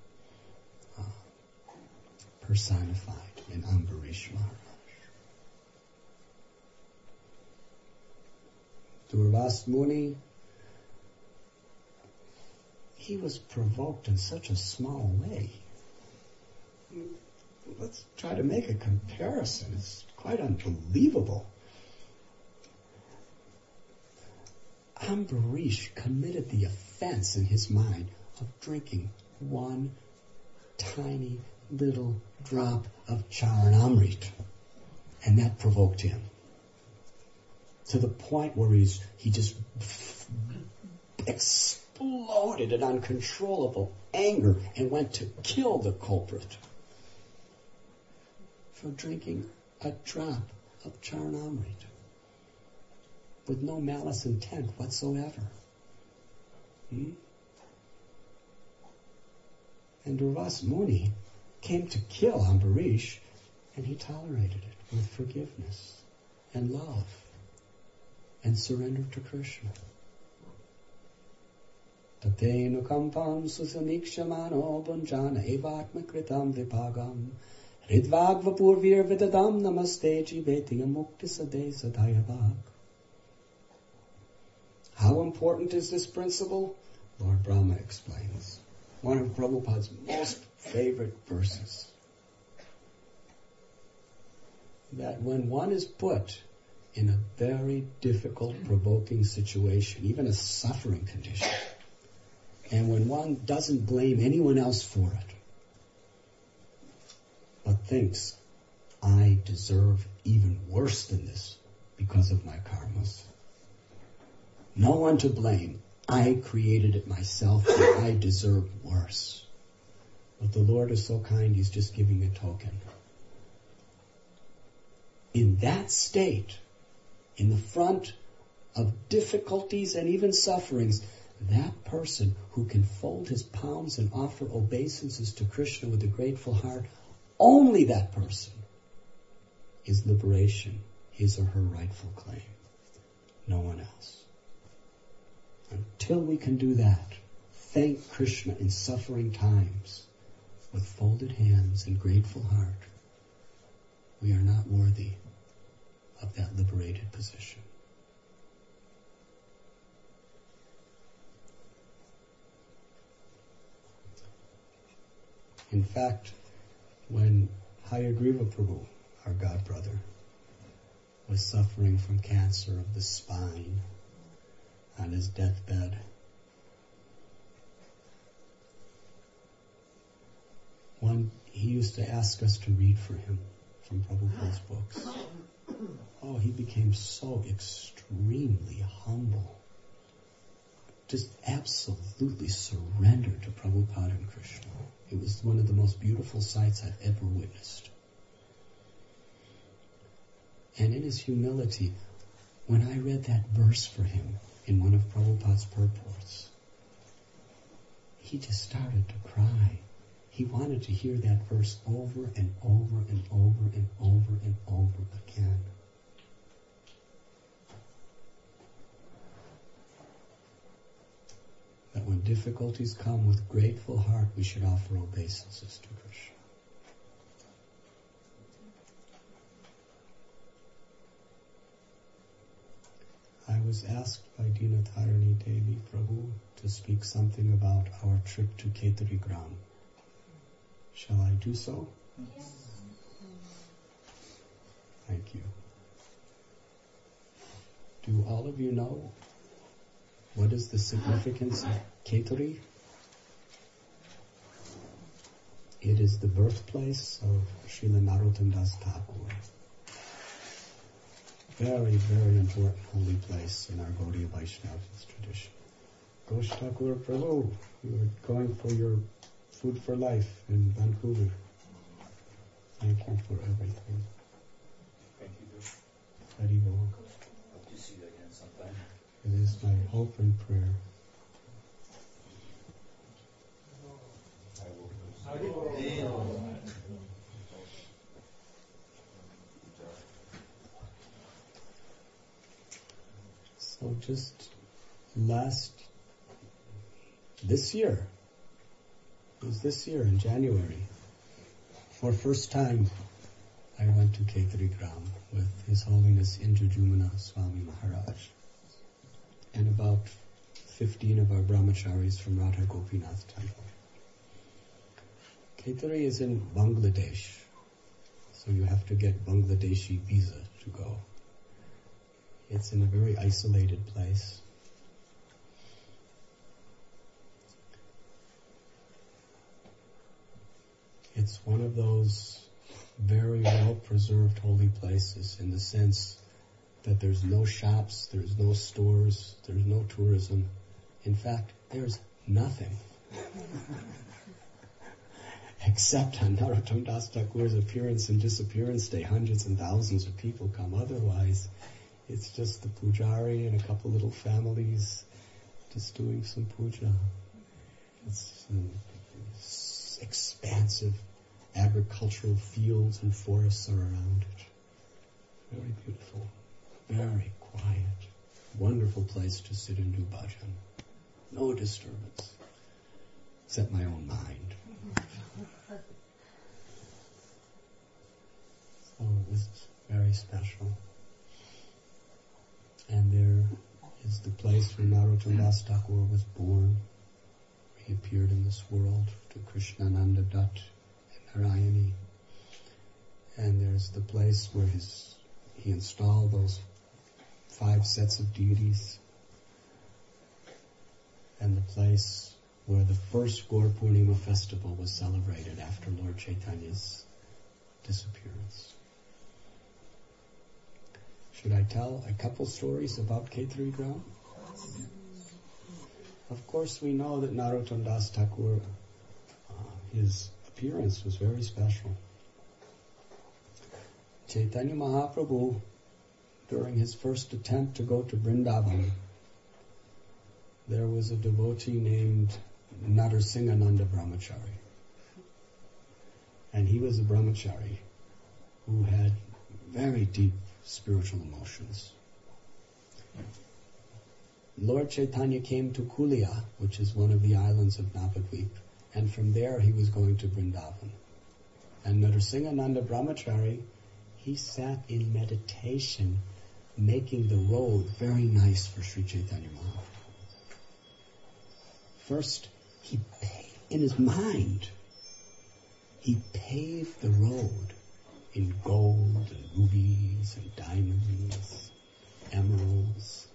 personified in Ambarish Maharaj. Durvas Muni, he was provoked in such a small way. Let's try to make a comparison. It's quite unbelievable. Ambarish committed the offense in his mind of drinking one tiny little drop of Charanamrit, and that provoked him to the point where he just exploded in uncontrollable anger and went to kill the culprit for drinking a drop of Charanamrit with no malice intent whatsoever. And Durvas Muni came to kill Ambarish, and he tolerated it with forgiveness and love and surrendered to Krishna. Tatenu kampam susamikshamano bunjana evatma kritam vipagam ridvagvapurvir vidadam namaste jivetiyam mukti sade sadayavak. How important is this principle? Lord Brahma explains. One of Prabhupada's most favorite verses. That when one is put in a very difficult, provoking situation, even a suffering condition, and when one doesn't blame anyone else for it, but thinks, I deserve even worse than this because of my karmas. No one to blame. I created it myself, and I deserve worse. But the Lord is so kind, He's just giving a token. In that state, in the front of difficulties and even sufferings, that person who can fold his palms and offer obeisances to Krishna with a grateful heart, only that person is liberation, his or her rightful claim. No one else. Until we can do that, thank Krishna in suffering times with folded hands and grateful heart, we are not worthy of that liberated position. In fact, when Hayagriva Prabhu, our god brother, was suffering from cancer of the spine on his deathbed, he used to ask us to read for him from Prabhupada's books. Oh, he became so extremely humble. Just absolutely surrendered to Prabhupada and Krishna. It was one of the most beautiful sights I've ever witnessed. And in his humility, when I read that verse for him in one of Prabhupada's purports, he just started to cry. He wanted to hear that verse over and over and over and over and over again. That when difficulties come with grateful heart, we should offer obeisances to Krishna. I was asked by Dinatharani Devi Prabhu to speak something about our trip to Ketari Gram. Shall I do so? Yes. Thank you. Do all of you know what is the significance of Ketari? It is the birthplace of Srila Narottam Das Thakur. Very, very important holy place in our Gaudiya Vaishnava tradition. Ghosh Thakur Prabhu, you are going for your Food for Life in Vancouver. Thank you for everything. Thank you. Hari Bol. Hope to see you again sometime. It is my hope and prayer. I will. So just this year, it was this year in January, for first time I went to Ketari Gram with His Holiness Indrajumana Swami Maharaj and about 15 of our brahmacharis from Radha Gopinath temple. Ketari is in Bangladesh, so you have to get Bangladeshi visa to go. It's in a very isolated place. It's one of those very well-preserved holy places in the sense that there's no shops, there's no stores, there's no tourism. In fact, there's nothing. Except on Narottam Das Thakur's appearance and disappearance day, hundreds and thousands of people come. Otherwise, it's just the pujari and a couple little families just doing some puja. It's expansive agricultural fields and forests are around it. Very beautiful, very quiet, wonderful place to sit and do bhajan. No disturbance, except my own mind. So it was very special. And there is the place where Narottam Das Thakur was born. He appeared in this world to Krishnananda Dutt and Narayani. And there's the place where he installed those 5 sets of deities. And the place where the first Gaur Purnima festival was celebrated after Lord Chaitanya's disappearance. Should I tell a couple stories about Ketari Gram? Of course, we know that Narottam Das Thakur, his appearance was very special. Chaitanya Mahaprabhu, during his first attempt to go to Vrindavan, there was a devotee named Narsinghananda Brahmachari. And he was a brahmachari who had very deep spiritual emotions. Lord Chaitanya came to Kulia, which is one of the islands of Navadvip, and from there he was going to Vrindavan. And Narsinghananda Brahmachari, he sat in meditation, making the road very nice for Sri Chaitanya Mahaprabhu. First, in his mind, he paved the road in gold and rubies and diamonds, emeralds.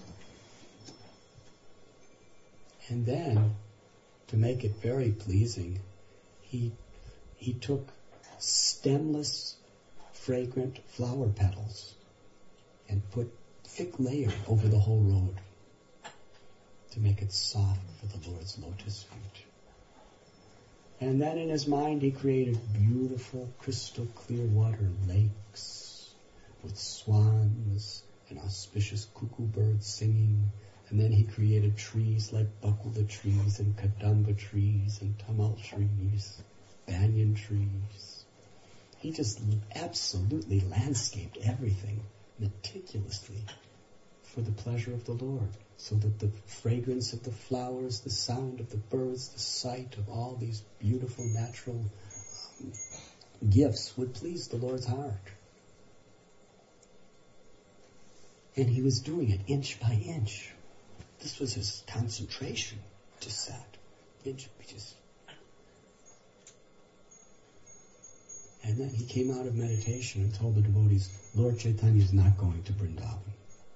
And then, to make it very pleasing, he took stemless, fragrant flower petals and put thick layer over the whole road to make it soft for the Lord's lotus feet. And then in his mind he created beautiful, crystal clear water lakes with swans and auspicious cuckoo birds singing. And then he created trees like bakula trees and kadamba trees and tamal trees, banyan trees. He just absolutely landscaped everything meticulously for the pleasure of the Lord, so that the fragrance of the flowers, the sound of the birds, the sight of all these beautiful natural gifts would please the Lord's heart. And he was doing it inch by inch. This was his concentration, just that, inch by inch. And then he came out of meditation and told the devotees, Lord Chaitanya is not going to Vrindavan.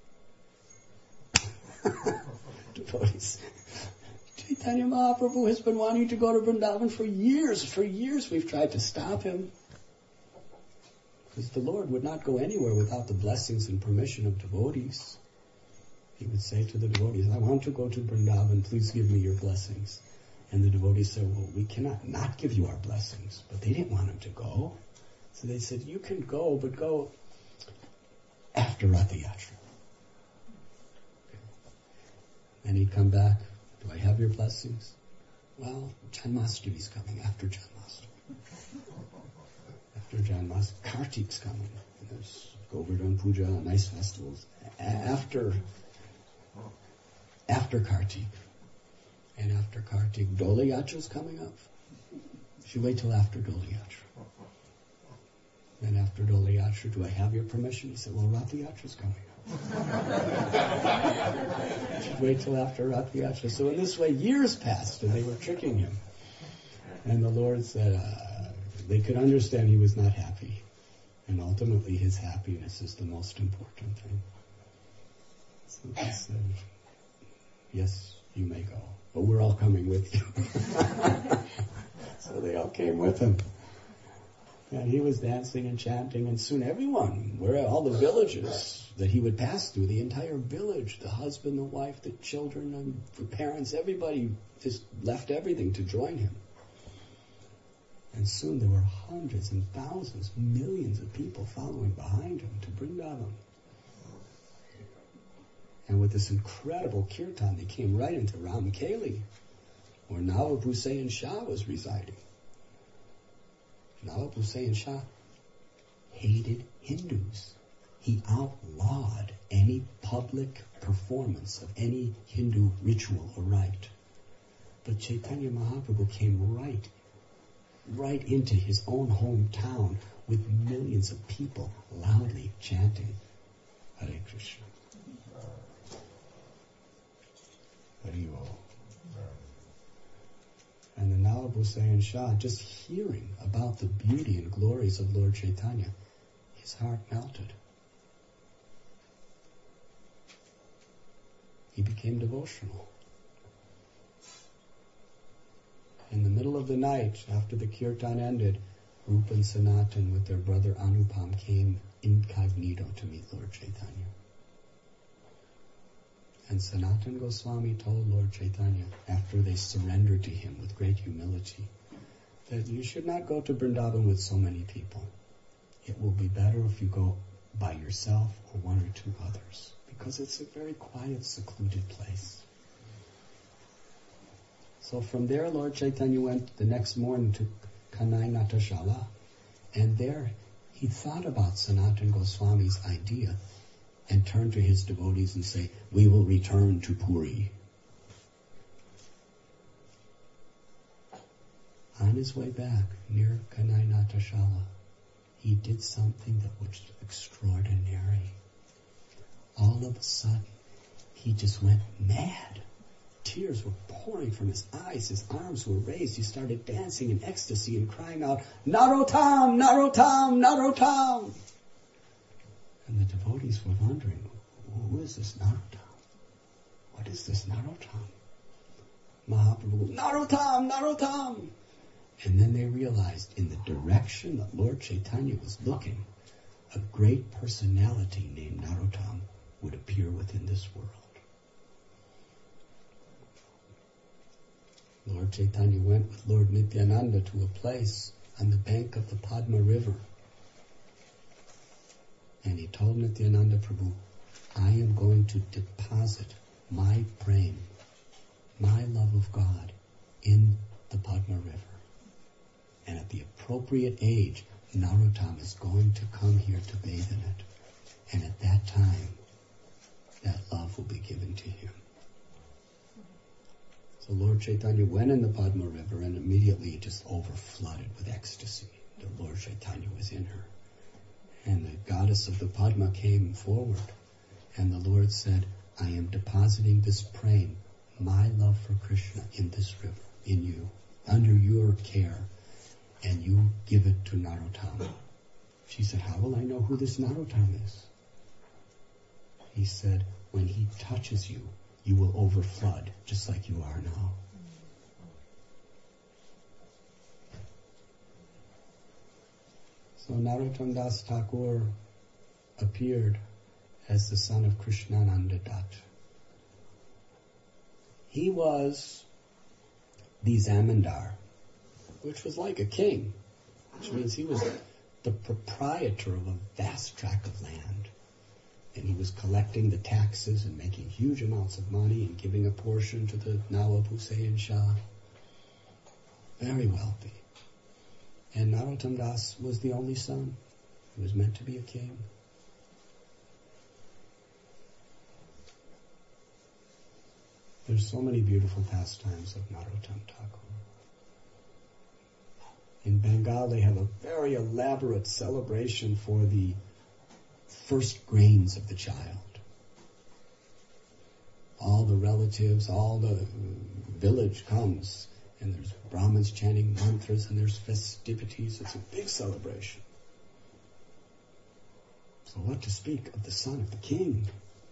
Devotees, Chaitanya Mahaprabhu has been wanting to go to Vrindavan for years. For years we've tried to stop him. Because the Lord would not go anywhere without the blessings and permission of devotees. He would say to the devotees, I want to go to Vrindavan, please give me your blessings. And the devotees said, well, we cannot not give you our blessings. But they didn't want him to go. So they said, you can go, but go after Ratha Yatra. And he'd come back, do I have your blessings? Well, Janmashtami's coming, after Janmashtami. After Janmashtami, Kartik's coming. And there's Govardhan Puja, nice festivals. After Kartik. And after Kartik, Dola Yatra's coming up. Should wait till after Dola Yatra. Then after Dola Yatra, do I have your permission? He said, well, Ratha Yatra's coming up. Should wait till after Ratha Yatra. So in this way, years passed, and they were tricking him. And the Lord said, they could understand he was not happy. And ultimately, his happiness is the most important thing. So he said, yes, you may go. But we're all coming with you. So they all came with him. And he was dancing and chanting, and soon everyone, all the villages that he would pass through, the entire village, the husband, the wife, the children, and the parents, everybody just left everything to join him. And soon there were hundreds and thousands, millions of people following behind him to Vrindavan. And with this incredible kirtan, they came right into Ramkeli, where Nawab Hussain Shah was residing. Nawab Hussain Shah hated Hindus. He outlawed any public performance of any Hindu ritual or rite. But Chaitanya Mahaprabhu came right into his own hometown with millions of people loudly chanting Hare Krishna. Hare-o. And the Nawab Hussain Shah, just hearing about the beauty and glories of Lord Chaitanya, his heart melted. He became devotional. In the middle of the night, after the kirtan ended, Rupa and Sanatan with their brother Anupam came incognito to meet Lord Chaitanya. And Sanatan Goswami told Lord Chaitanya, after they surrendered to him with great humility, that you should not go to Vrindavan with so many people. It will be better if you go by yourself or one or two others, because it's a very quiet, secluded place. So from there, Lord Chaitanya went the next morning to Kanai Natashala, and there he thought about Sanatana Goswami's idea and turned to his devotees and say, "We will return to Puri." On his way back, near Kanai Natashala, he did something that was extraordinary. All of a sudden, he just went mad. Tears were pouring from his eyes. His arms were raised. He started dancing in ecstasy and crying out, "Narottam! Narottam! Narottam!" And the devotees were wondering, who is this Narottam? What is this Narottam? Mahaprabhu, "Narottam! Narottam!" And then they realized in the direction that Lord Chaitanya was looking, a great personality named Narottam would appear within this world. Lord Chaitanya went with Lord Nityananda to a place on the bank of the Padma River. And he told Nityananda Prabhu, "I am going to deposit my prem, my love of God, in the Padma River. And at the appropriate age, Narottam is going to come here to bathe in it. And at that time, that love will be given to him." So Lord Chaitanya went in the Padma River and immediately it just overflooded with ecstasy. The Lord Chaitanya was in her. And the goddess of the Padma came forward and the Lord said, "I am depositing this prem, my love for Krishna, in this river, in you, under your care, and you give it to Narottam." She said, "How will I know who this Narottam is?" He said, "When he touches you, you will overflood, just like you are now." So Narottam Das Thakur appeared as the son of Krishnananda Dutt. He was the Zamindar, which was like a king, which means he was the proprietor of a vast tract of land. And he was collecting the taxes and making huge amounts of money and giving a portion to the Nawab Hussain Shah. Very wealthy. And Narottam Das was the only son. He was meant to be a king. There's so many beautiful pastimes of Narottam Thakur. In Bengal, they have a very elaborate celebration for the first grains of the child. All the relatives, all the village comes, and there's Brahmins chanting mantras, and there's festivities. It's a big celebration. So what to speak of the son of the king?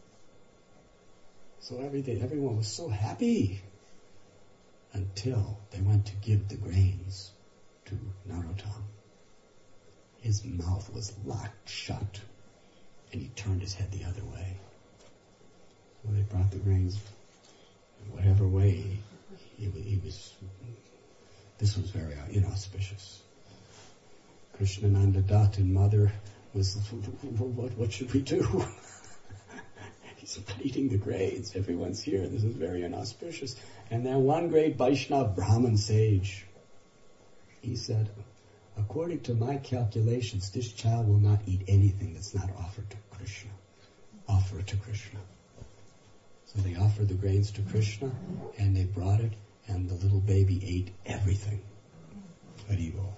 So everyone was so happy until they went to give the grains to Narottam. His mouth was locked shut, and he turned his head the other way. So they brought the grains whatever way he was. This was very inauspicious. Krishnananda Dutt and mother was, what should we do? He's eating the grains. Everyone's here. This is very inauspicious. And then one great Vaishnava Brahmin sage, he said, "According to my calculations, this child will not eat anything that's not offered to Krishna. Offer it to Krishna." So they offered the grains to Krishna, and they brought it, and the little baby ate everything. Haribo.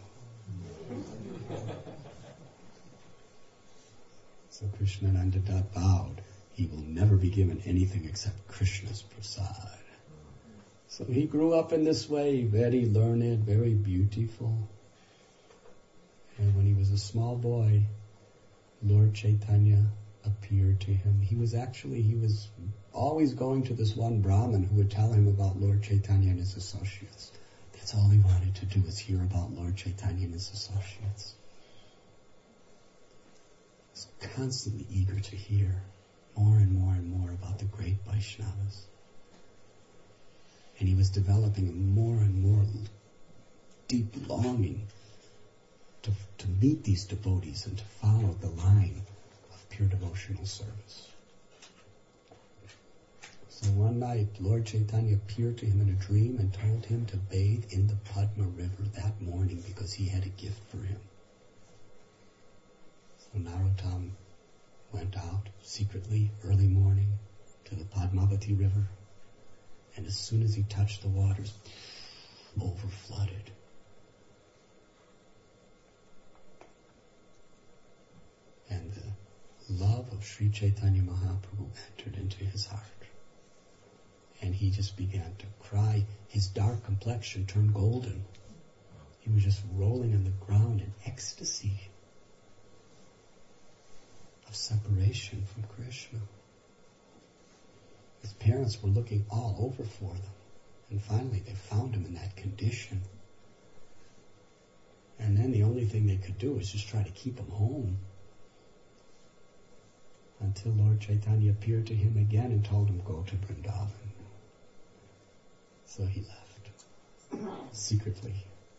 So Krishnananda Dutt vowed he will never be given anything except Krishna's prasad. So he grew up in this way, very learned, very beautiful. And when he was a small boy, Lord Chaitanya appeared to him. He was always going to this one Brahmin who would tell him about Lord Chaitanya and his associates. That's all he wanted to do, was hear about Lord Chaitanya and his associates. He was constantly eager to hear more and more and more about the great Vaishnavas. And he was developing a more and more deep longing to meet these devotees and to follow the line of pure devotional service. So one night, Lord Chaitanya appeared to him in a dream and told him to bathe in the Padma River that morning because he had a gift for him. So Narottam went out secretly early morning to the Padmavati River, and as soon as he touched the waters, over-flooded. And the love of Sri Chaitanya Mahaprabhu entered into his heart. And he just began to cry. His dark complexion turned golden. He was just rolling on the ground in ecstasy of separation from Krishna. His parents were looking all over for them. And finally they found him in that condition. And then the only thing they could do was just try to keep him home. Until Lord Chaitanya appeared to him again and told him, go to Vrindavan. So he left, secretly.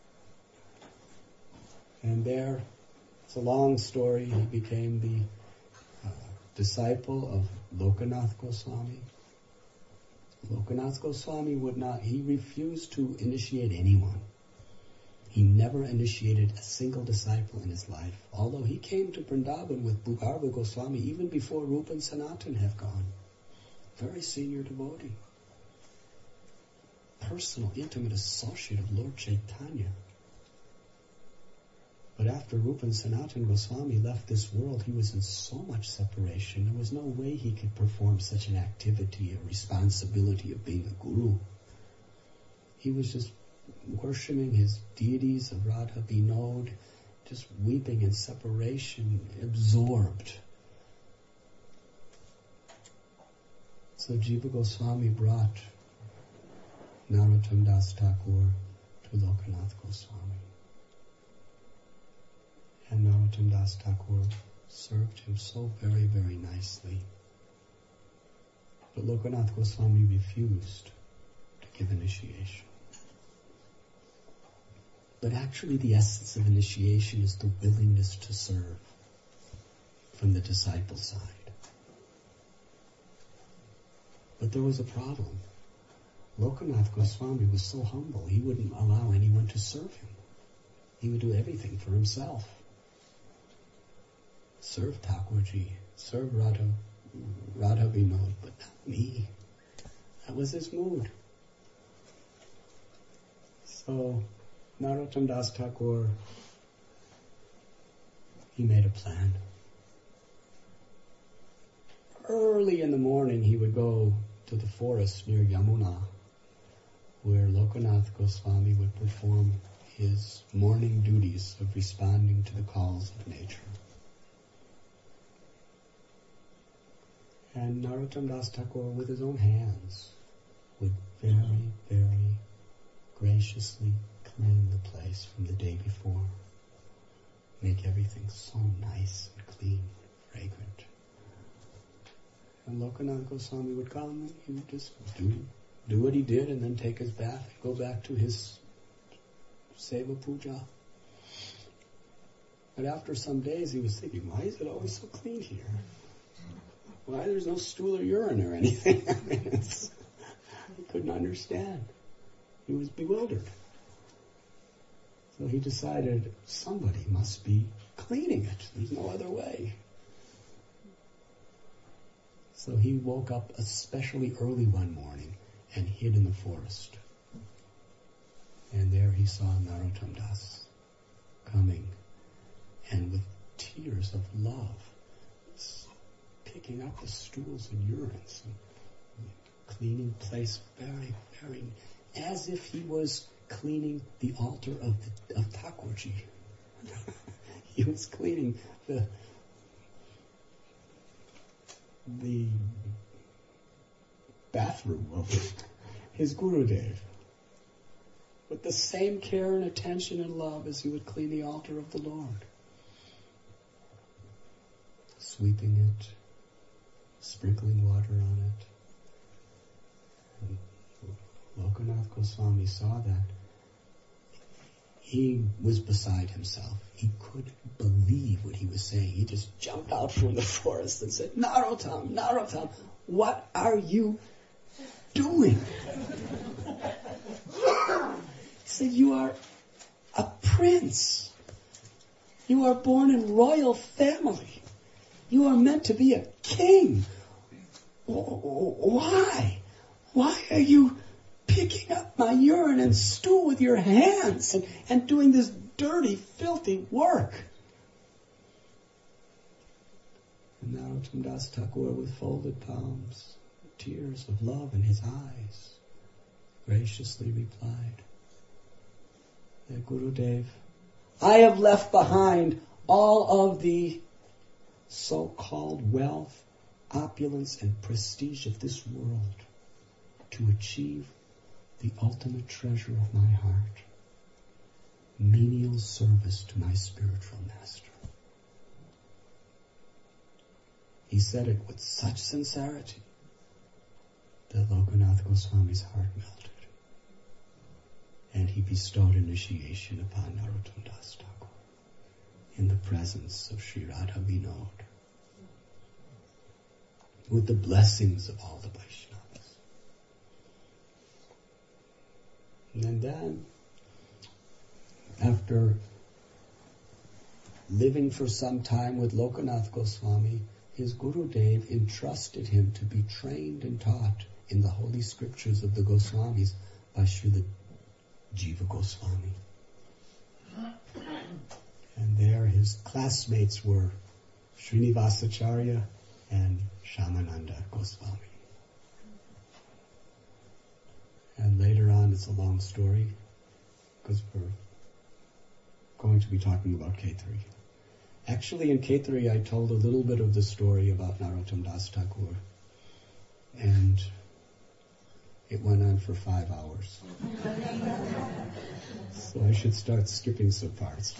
And there, it's a long story, he became the disciple of Lokanath Goswami. Lokanath Goswami he refused to initiate anyone. He never initiated a single disciple in his life, although he came to Vrindavan with Bhugarva Goswami even before Rupa and Sanatan have gone. Very senior devotee. Personal, intimate associate of Lord Chaitanya. But after Rupa and Sanatan Goswami left this world, he was in so much separation, there was no way he could perform such an activity, a responsibility of being a guru. He was just worshipping his deities of Radha Vinod, just weeping in separation, absorbed. So Jiva Goswami brought Narottam Das Thakur to Lokanath Goswami. And Narottam Das Thakur served him so very, very nicely. But Lokanath Goswami refused to give initiation. But actually the essence of initiation is the willingness to serve from the disciple side. But there was a problem. Lokanath Goswami was so humble, he wouldn't allow anyone to serve him. He would do everything for himself. Serve Thakurji, serve Radha Vinod, but not me. That was his mood. So Narottam Das Thakur, he made a plan. Early in the morning he would go to the forest near Yamuna, where Lokanath Goswami would perform his morning duties of responding to the calls of nature. And Narottam Das Thakur, with his own hands, would very, very graciously clean the place from the day before. Make everything so nice and clean, fragrant. And Lokanath Goswami would come and he would just do what he did and then take his bath and go back to his Seva Puja. But after some days he was thinking, why is it always so clean here? Why there's no stool or urine or anything? I mean, he couldn't understand. He was bewildered. So he decided somebody must be cleaning it. There's no other way. So he woke up especially early one morning and hid in the forest. And there he saw Narottam Das coming, and with tears of love, picking up the stools and urines and cleaning place very, very, as if he was cleaning the altar of Thakurji. He was cleaning the bathroom of his Gurudev with the same care and attention and love as he would clean the altar of the Lord. Sweeping it, sprinkling water on it. And Lokanath Goswami saw that. He was beside himself. He couldn't believe what he was saying. He just jumped out from the forest and said, Narottam, Narottam, what are you doing? He said, you are a prince. You are born in royal family. You are meant to be a king. Why? Why are you picking up my urine and stool with your hands and doing this dirty, filthy work? And Narottam Das Thakur, with folded palms, tears of love in his eyes, graciously replied, Gurudev, I have left behind all of the so-called wealth, opulence, and prestige of this world to achieve the ultimate treasure of my heart, menial service to my spiritual master. He said it with such sincerity that Lokanath Goswami's heart melted, and he bestowed initiation upon Narottam Das Thakur in the presence of Sri Radha Vinod, with the blessings of all the Vaishnavas. And then, after living for some time with Lokanath Goswami, his Gurudev entrusted him to be trained and taught in the holy scriptures of the Goswamis by Srila Jiva Goswami. And there his classmates were Srinivasacharya and Shyamananda Goswami. And later on, it's a long story, because we're going to be talking about K3. Actually, in K3, I told a little bit of the story about Narottam Das Thakur, and it went on for 5 hours. So I should start skipping some parts.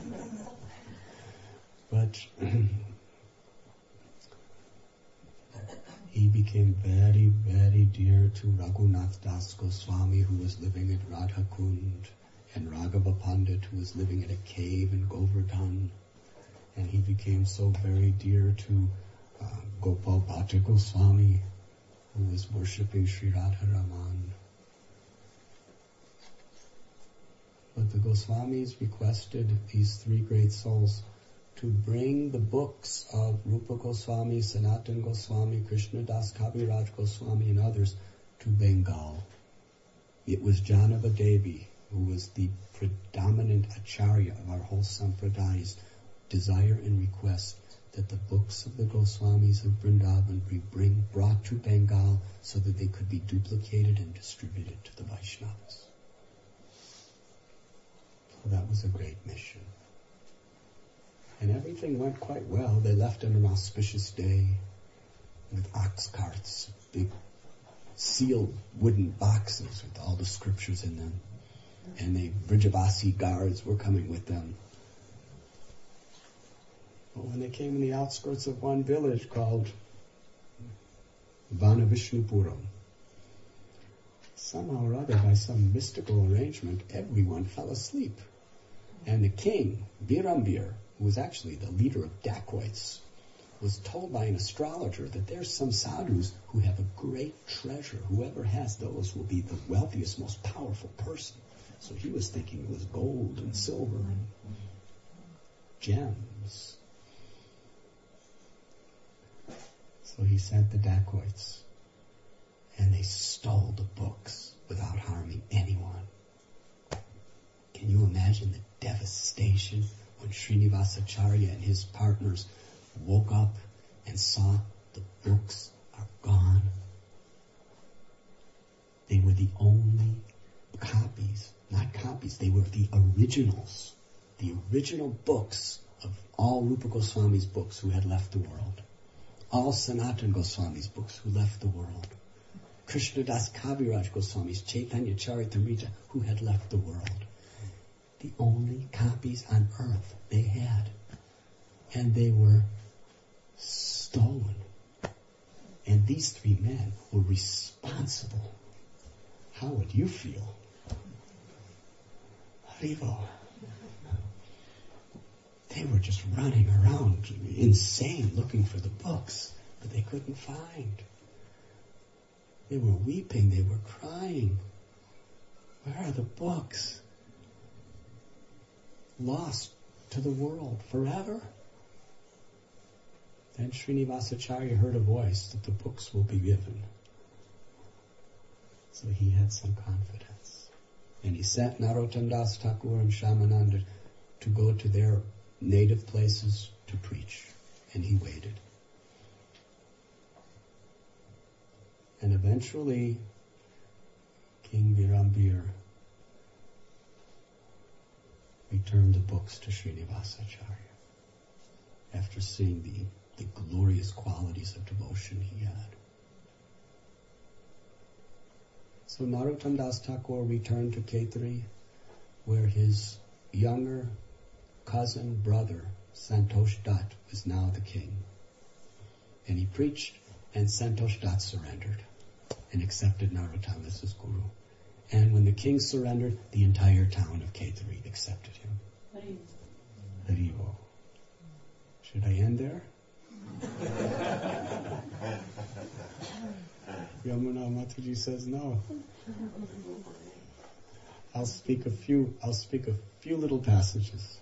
But he became very, very dear to Raghunath Das Goswami, who was living at Radha Kund, and Raghava Pandit, who was living in a cave in Govardhan. And he became so very dear to Gopal Bhatta Goswami, who was worshipping Sri Radha Raman. But the Goswamis requested these 3 great souls to bring the books of Rupa Goswami, Sanatan Goswami, Krishnadas Kaviraj Goswami, and others to Bengal. It was Janava Devi, who was the predominant acharya of our whole sampradayas, desire and request that the books of the Goswamis of Vrindavan be brought to Bengal so that they could be duplicated and distributed to the Vaishnavas. So that was a great mission. And everything went quite well. They left on an auspicious day with ox carts, big sealed wooden boxes with all the scriptures in them. And the Vrijavasi guards were coming with them. But when they came in the outskirts of one village called Vanavishnupuram, somehow or other, by some mystical arrangement, everyone fell asleep. And the king, Birambir, who was actually the leader of dacoits, was told by an astrologer that there's some sadhus who have a great treasure. Whoever has those will be the wealthiest, most powerful person. So he was thinking it was gold and silver and gems. So he sent the dacoits, and they stole the books without harming anyone. Can you imagine the devastation when Srinivasacharya and his partners woke up and saw the books are gone? They were the only copies, not copies, they were the originals, the original books of all Rupa Goswami's books who had left the world. All Sanatan Goswami's books who left the world. Krishnadas Kaviraj Goswami's Chaitanya Charitamrita who had left the world. The only copies on earth they had. And they were stolen. And these 3 men were responsible. How would you feel? Haribo. They were just running around insane looking for the books, but they couldn't find. They were weeping, they were crying. Where are the books? Lost to the world forever? Then Srinivasacharya heard a voice that the books will be given. So he had some confidence. And he sent Narottam Das Thakur and Shyamananda to go to their native places to preach. And he waited. And eventually, King Virambir returned the books to Srinivasacharya after seeing the glorious qualities of devotion he had. So Narottam Das Thakur returned to Khetri, where his younger cousin, brother, Santosh Dutt, was now the king. And he preached, and Santosh Dutt surrendered and accepted Narottam as his guru. And when the king surrendered, the entire town of Khetri accepted him. Haribo. Should I end there? Yamuna Mataji says no. I'll speak a few little passages.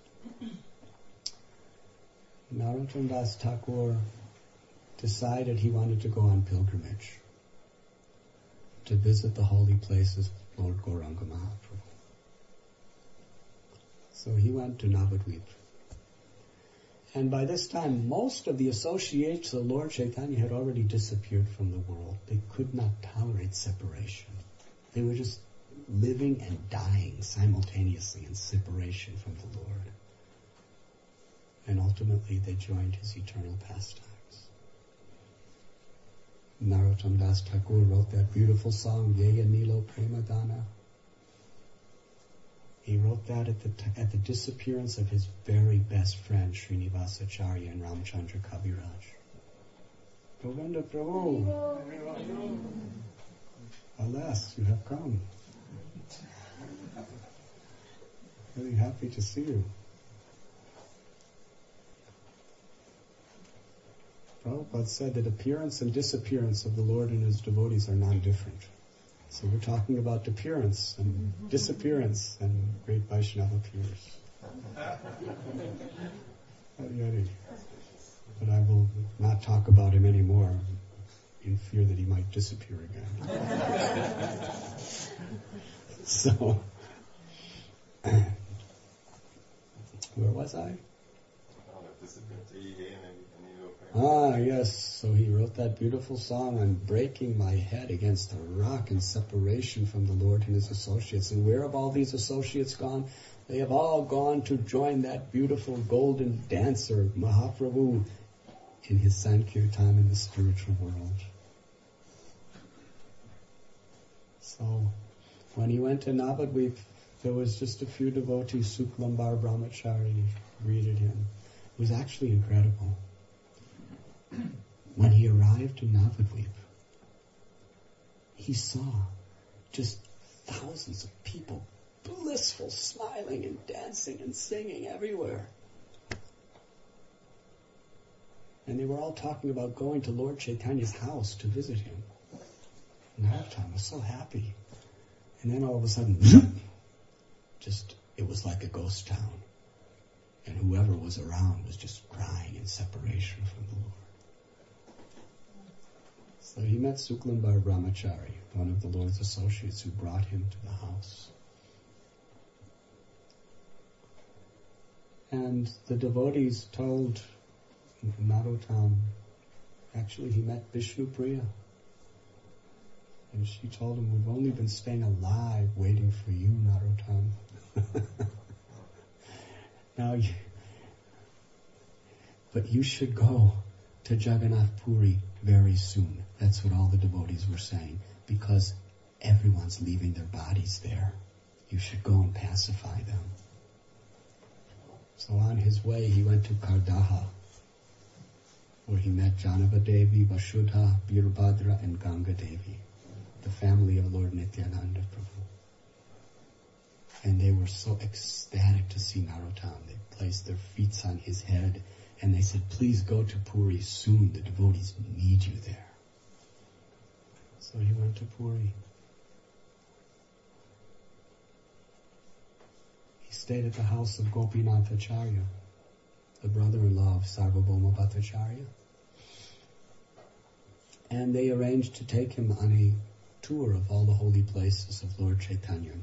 Narottam Das Thakur decided he wanted to go on pilgrimage to visit the holy places of Lord Gauranga Mahaprabhu. So he went to Navadvip. And by this time, most of the associates of Lord Chaitanya had already disappeared from the world. They could not tolerate separation. They were just living and dying simultaneously in separation from the Lord. And ultimately they joined his eternal pastimes. Narottam Das Thakur wrote that beautiful song, Yeya Nilo Premadana. He wrote that at the disappearance of his very best friend, Srinivasacharya and Ramchandra Kaviraj. Govinda Prabhu, alas, you have come. Really happy to see you. Prabhupada said that appearance and disappearance of the Lord and His devotees are non-different. So we're talking about appearance and disappearance, and great Vaishnava appears. Hari Hari. But I will not talk about him anymore in fear that he might disappear again. So, where was I? Yes. So he wrote that beautiful song on breaking my head against the rock and separation from the Lord and His associates. And where have all these associates gone? They have all gone to join that beautiful golden dancer, Mahaprabhu, in his Sankirtan in the spiritual world. So when he went to Navadvip, there was just a few devotees, Suklambar Brahmachari, greeted him. It was actually incredible. When he arrived in Navadvip, he saw just thousands of people, blissful, smiling and dancing and singing everywhere. And they were all talking about going to Lord Chaitanya's house to visit him. And Narottam was so happy. And then all of a sudden, it was like a ghost town. And whoever was around was just crying in separation from the Lord. So he met Suklambar Brahmachari, one of the Lord's associates, who brought him to the house. And the devotees told Narottam, actually he met Vishnu Priya. And she told him, we've only been staying alive waiting for you, Narottam. But you should go to Jagannath Puri very soon. That's what all the devotees were saying, because everyone's leaving their bodies there. You should go and pacify them. So on his way, he went to Kardaha, where he met Janava Devi, Vasudha, Virabhadra, and Ganga Devi, the family of Lord Nityananda Prabhu. And they were so ecstatic to see Narottam. They placed their feet on his head, and they said, please go to Puri soon. The devotees need you there. So he went to Puri. He stayed at the house of Gopinath Acharya, the brother-in-law of Sarvabhauma Bhattacharya. And they arranged to take him on a tour of all the holy places of Lord Chaitanya.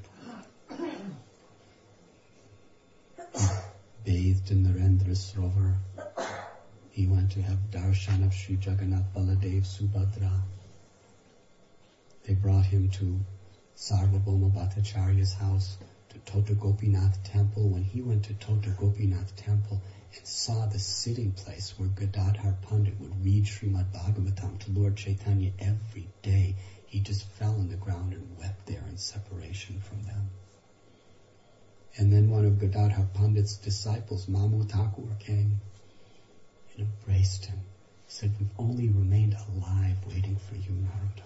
He bathed in Narendra Sarovar. He went to have darshan of Sri Jagannath Baladev Subhadra. They brought him to Sarvabhauma Bhattacharya's house, to Tota Gopinath temple. When he went to Tota Gopinath temple and saw the sitting place where Gadadhar Pandit would read Srimad Bhagavatam to Lord Chaitanya every day, he just fell on the ground and wept there in separation from them. And then one of Gadadhar Pandit's disciples, Mamu Thakur, came and embraced him. He said, "We've only remained alive waiting for you, Narottam."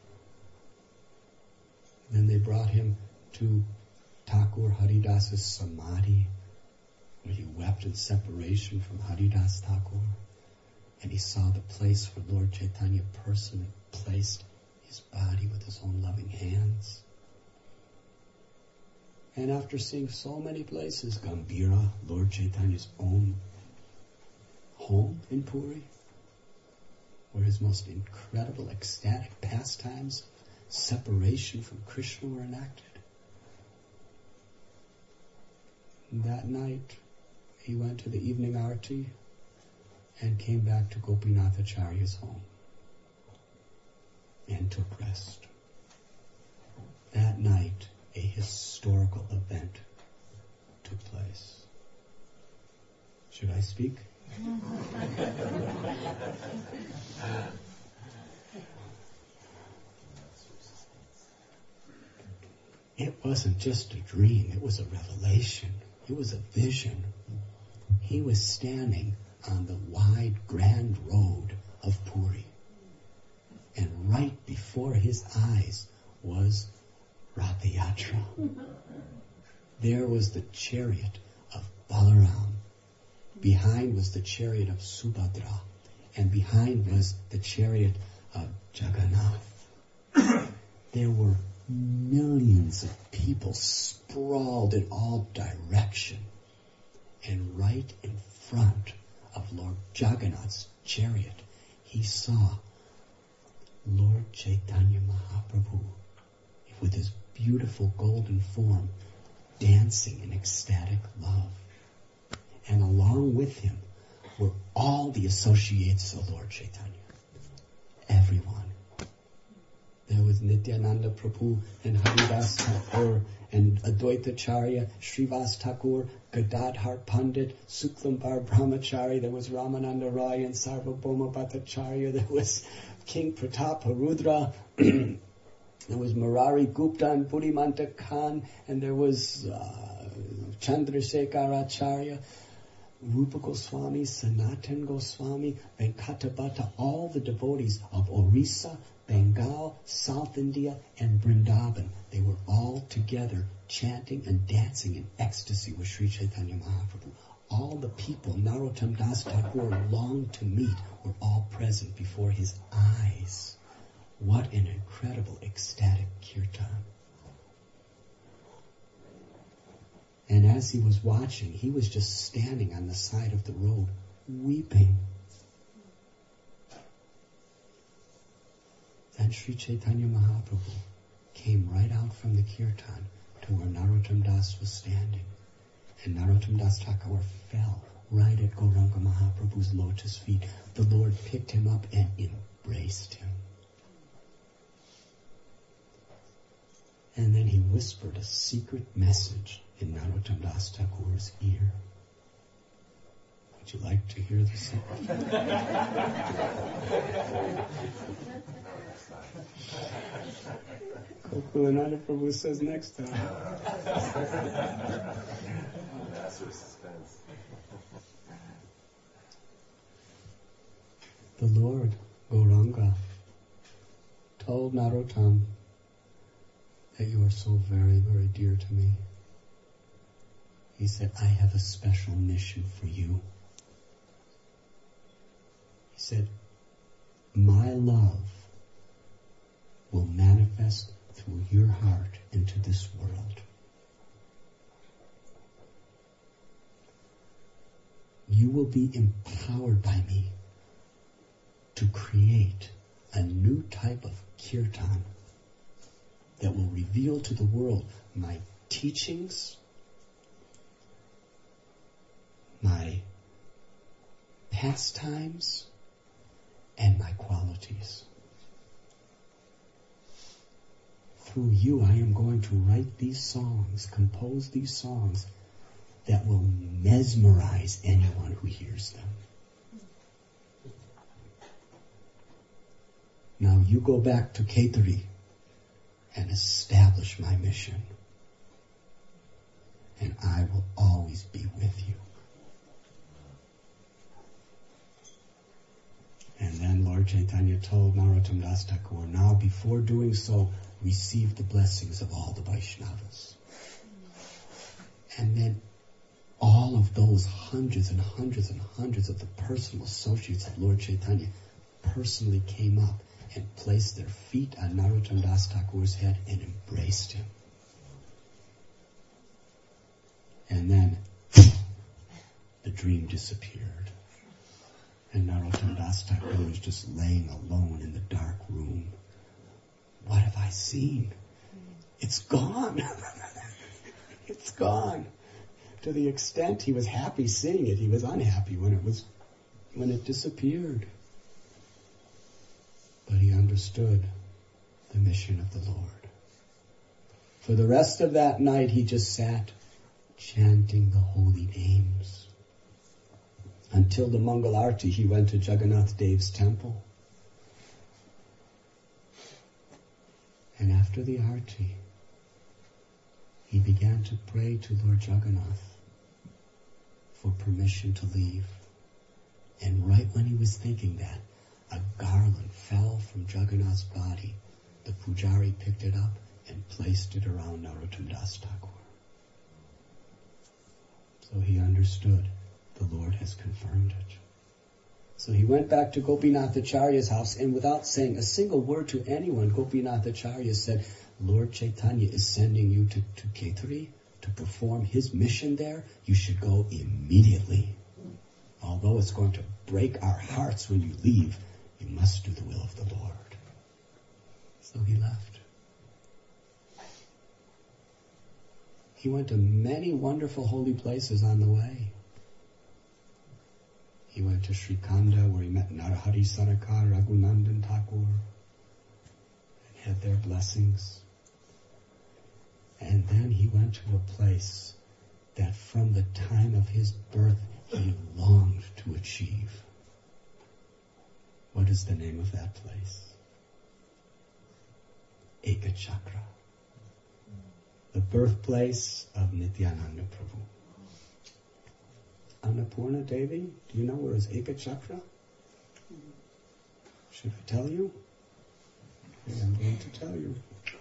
Then they brought him to Thakur Haridas's Samadhi, where he wept in separation from Haridas Thakur. And he saw the place where Lord Chaitanya personally placed his body with his own loving hands. And after seeing so many places, Gambhira, Lord Chaitanya's own home in Puri, where his most incredible ecstatic pastimes, separation from Krishna were enacted. And that night, he went to the evening arati and came back to Gopinath Acharya's home and took rest. That night, a historical event took place. Should I speak? It wasn't just a dream, it was a revelation. It was a vision. He was standing on the wide, grand road of Puri. And right before his eyes was Ratha Yatra. There was the chariot of Balaram. Behind was the chariot of Subhadra. And behind was the chariot of Jagannath. There were millions of people sprawled in all direction. And right in front of Lord Jagannath's chariot, he saw Lord Chaitanya Mahaprabhu with his beautiful golden form dancing in ecstatic love. And along with him were all the associates of Lord Chaitanya. Everyone. There was Nityananda Prabhu and Haridas Thakur and Advaita Acharya, Srivas Thakur, Gadadhar Pandit, Suklambar Brahmachari. There was Ramananda Rai and Sarvabhauma Bhattacharya. There was King Pratapa Rudra. There was Murari Gupta and Buddhimanta Khan. And there was Chandrasekhar Acharya, Rupa Goswami, Sanatan Goswami, Venkatabhatta, all the devotees of Orissa, Bengal, South India, and Vrindavan. They were all together chanting and dancing in ecstasy with Sri Chaitanya Mahaprabhu. All the people Narottam Das Thakur longed to meet were all present before his eyes. What an incredible ecstatic kirtan. And as he was watching, he was just standing on the side of the road, weeping. Then Sri Chaitanya Mahaprabhu came right out from the kirtan to where Narottam Das was standing. And Narottam Das Thakur fell right at Gauranga Mahaprabhu's lotus feet. The Lord picked him up and embraced him. And then he whispered a secret message in Narottam Das Thakur's ear. Would you like to hear the secret? Gokulananda Prabhu says next time. The Lord, Gauranga, told Narottam that you are so very, very dear to me. He said, I have a special mission for you. He said, my love will manifest through your heart into this world. You will be empowered by me to create a new type of kirtan that will reveal to the world my teachings, my pastimes, and my qualities. Through you, I am going to write these songs, compose these songs that will mesmerize anyone who hears them. Now you go back to Kaituri and establish my mission. And I will always be with you. And then Lord Chaitanya told Narottam Das Thakur, now before doing so, receive the blessings of all the Vaishnavas. And then all of those hundreds and hundreds and hundreds of the personal associates of Lord Chaitanya personally came up and placed their feet on Narottam Das Thakur's head and embraced him. And then the dream disappeared. And Narottam Das Thakur was just laying alone in the dark room. What have I seen? It's gone. It's gone. To the extent he was happy seeing it, he was unhappy when it disappeared. But he understood the mission of the Lord. For the rest of that night, he just sat chanting the holy names. Until the Mangal Arti, he went to Jagannath Dev's temple. And after the Arti, he began to pray to Lord Jagannath for permission to leave. And right when he was thinking that, a garland fell from Jagannath's body. The Pujari picked it up and placed it around Narottam Das Thakur. So he understood the Lord has confirmed it. So he went back to Gopinath Acharya's house, and without saying a single word to anyone, Gopinath Acharya said, Lord Chaitanya is sending you to Kaituri to perform his mission there. You should go immediately. Although it's going to break our hearts when you leave, you must do the will of the Lord. So he left. He went to many wonderful holy places on the way. He went to Sri Khanda, where he met Narahari Sarakar, Raghunandan Thakur, and had their blessings. And then he went to a place that from the time of his birth he longed to achieve. What is the name of that place? Ekachakra. The birthplace of Nityananda Prabhu. Annapurna Devi, do you know where is Ekachakra? Should I tell you? Okay, I'm going to tell you.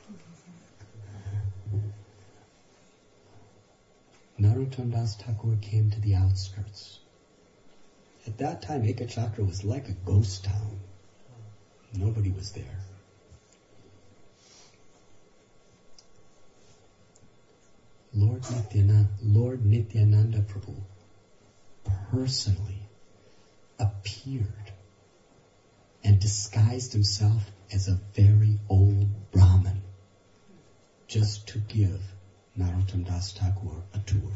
Narottam Das Thakur came to the outskirts. At that time, Ekachakra was like a ghost town. Nobody was there. Lord Nityananda Prabhu personally appeared and disguised himself as a very old Brahmin just to give Narottam Das Thakur a tour.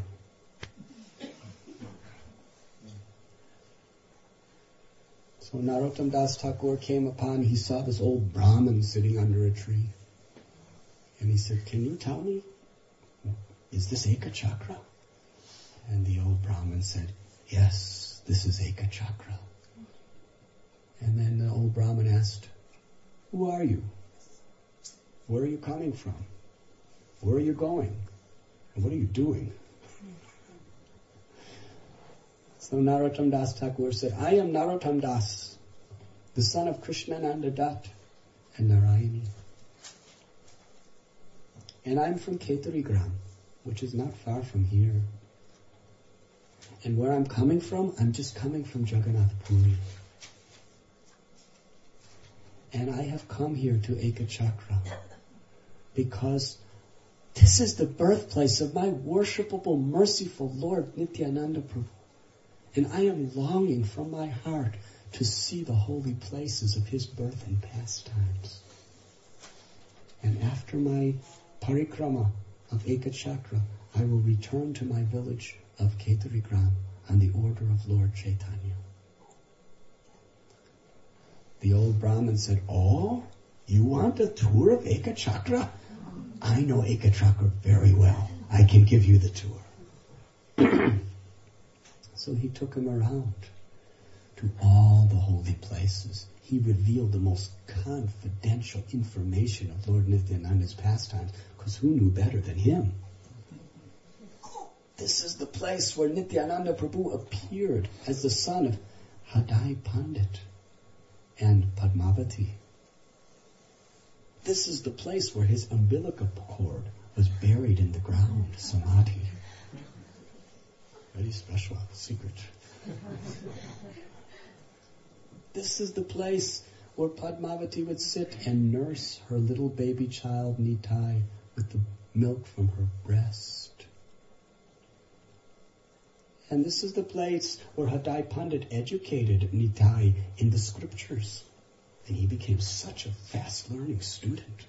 So Narottam Das Thakur he saw this old Brahmin sitting under a tree. And he said, can you tell me, is this Ekachakra? And the old Brahmin said, yes, this is Ekachakra. And then the old Brahmin asked, who are you? Where are you coming from? Where are you going? And what are you doing? So Narottam Das Thakur said, I am Narottam Das, the son of Krishnananda Dutt and Narayani. And I'm from Kaituri Gram, which is not far from here. And where I'm coming from, I'm just coming from Jagannath Puri. And I have come here to Ekachakra because this is the birthplace of my worshipable, merciful Lord Nityananda Prabhu. And I am longing from my heart to see the holy places of his birth and pastimes. And after my parikrama of Ekachakra, I will return to my village of Ketarigram on the order of Lord Chaitanya. The old Brahmin said, "Oh, you want a tour of Ekachakra? I know Ekachakra very well. I can give you the tour." So he took him around to all the holy places. He revealed the most confidential information of Lord Nityananda's pastimes, because who knew better than him? This is the place where Nityananda Prabhu appeared as the son of Hadai Pandit and Padmavati. This is the place where his umbilical cord was buried in the ground, Samadhi. Very special, secret. This is the place where Padmavati would sit and nurse her little baby child Nitai with the milk from her breast. And this is the place where Hadai Pandit educated Nitai in the scriptures. And he became such a fast learning student.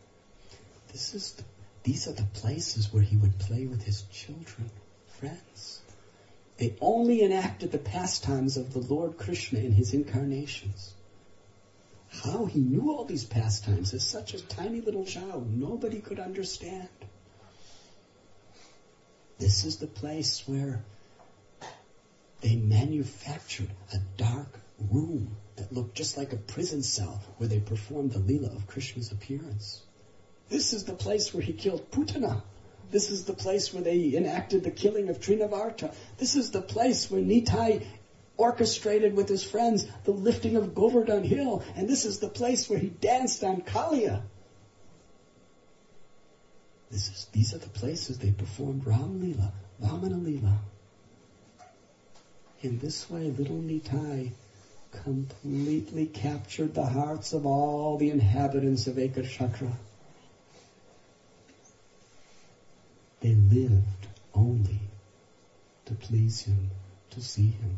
These are the places where he would play with his children, friends. They only enacted the pastimes of the Lord Krishna in his incarnations. How he knew all these pastimes as such a tiny little child, nobody could understand. This is the place where they manufactured a dark room that looked just like a prison cell where they performed the Leela of Krishna's appearance. This is the place where he killed Putana. This is the place where they enacted the killing of Trinavarta. This is the place where Nitai orchestrated with his friends the lifting of Govardhan Hill. And this is the place where he danced on Kalia. These are the places they performed Ram Leela, Vamana Leela. In this way, little Nitai completely captured the hearts of all the inhabitants of Ekachakra. They lived only to please him, to see him.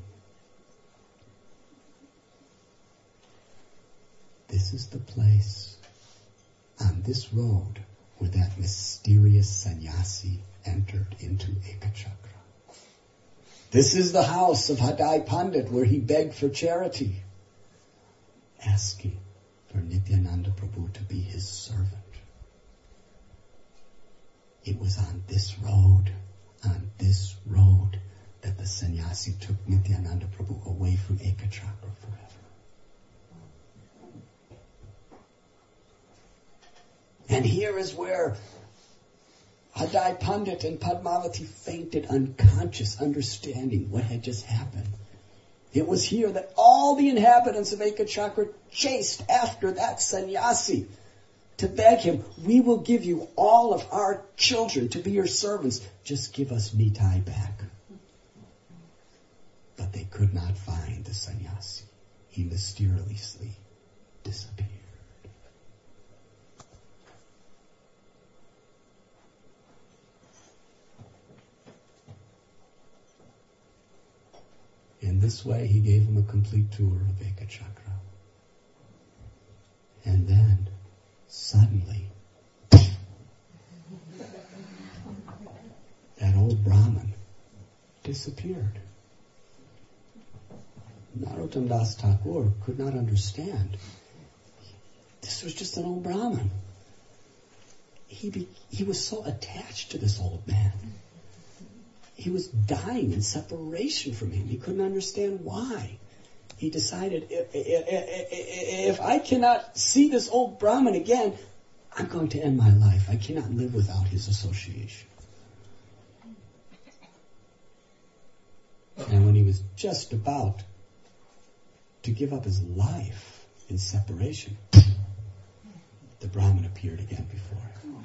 This is the place on this road where that mysterious sannyasi entered into Ekachakra. This is the house of Hadai Pandit where he begged for charity, asking for Nityananda Prabhu to be his servant. It was on this road that the sannyasi took Nityananda Prabhu away from Ekachakra forever. And here is where Hadai Pandit and Padmavati fainted unconscious, understanding what had just happened. It was here that all the inhabitants of Ekachakra chased after that sannyasi to beg him, "We will give you all of our children to be your servants. Just give us Nitai back." But they could not find the sannyasi. He mysteriously disappeared. In this way, he gave him a complete tour of Ekachakra. And then, suddenly, that old Brahmin disappeared. Narottam Das Thakur could not understand. This was just an old Brahmin. He was so attached to this old man. He was dying in separation from him. He couldn't understand why. He decided, if I cannot see this old Brahmin again, I'm going to end my life. I cannot live without his association. And when he was just about to give up his life in separation, the Brahmin appeared again before him.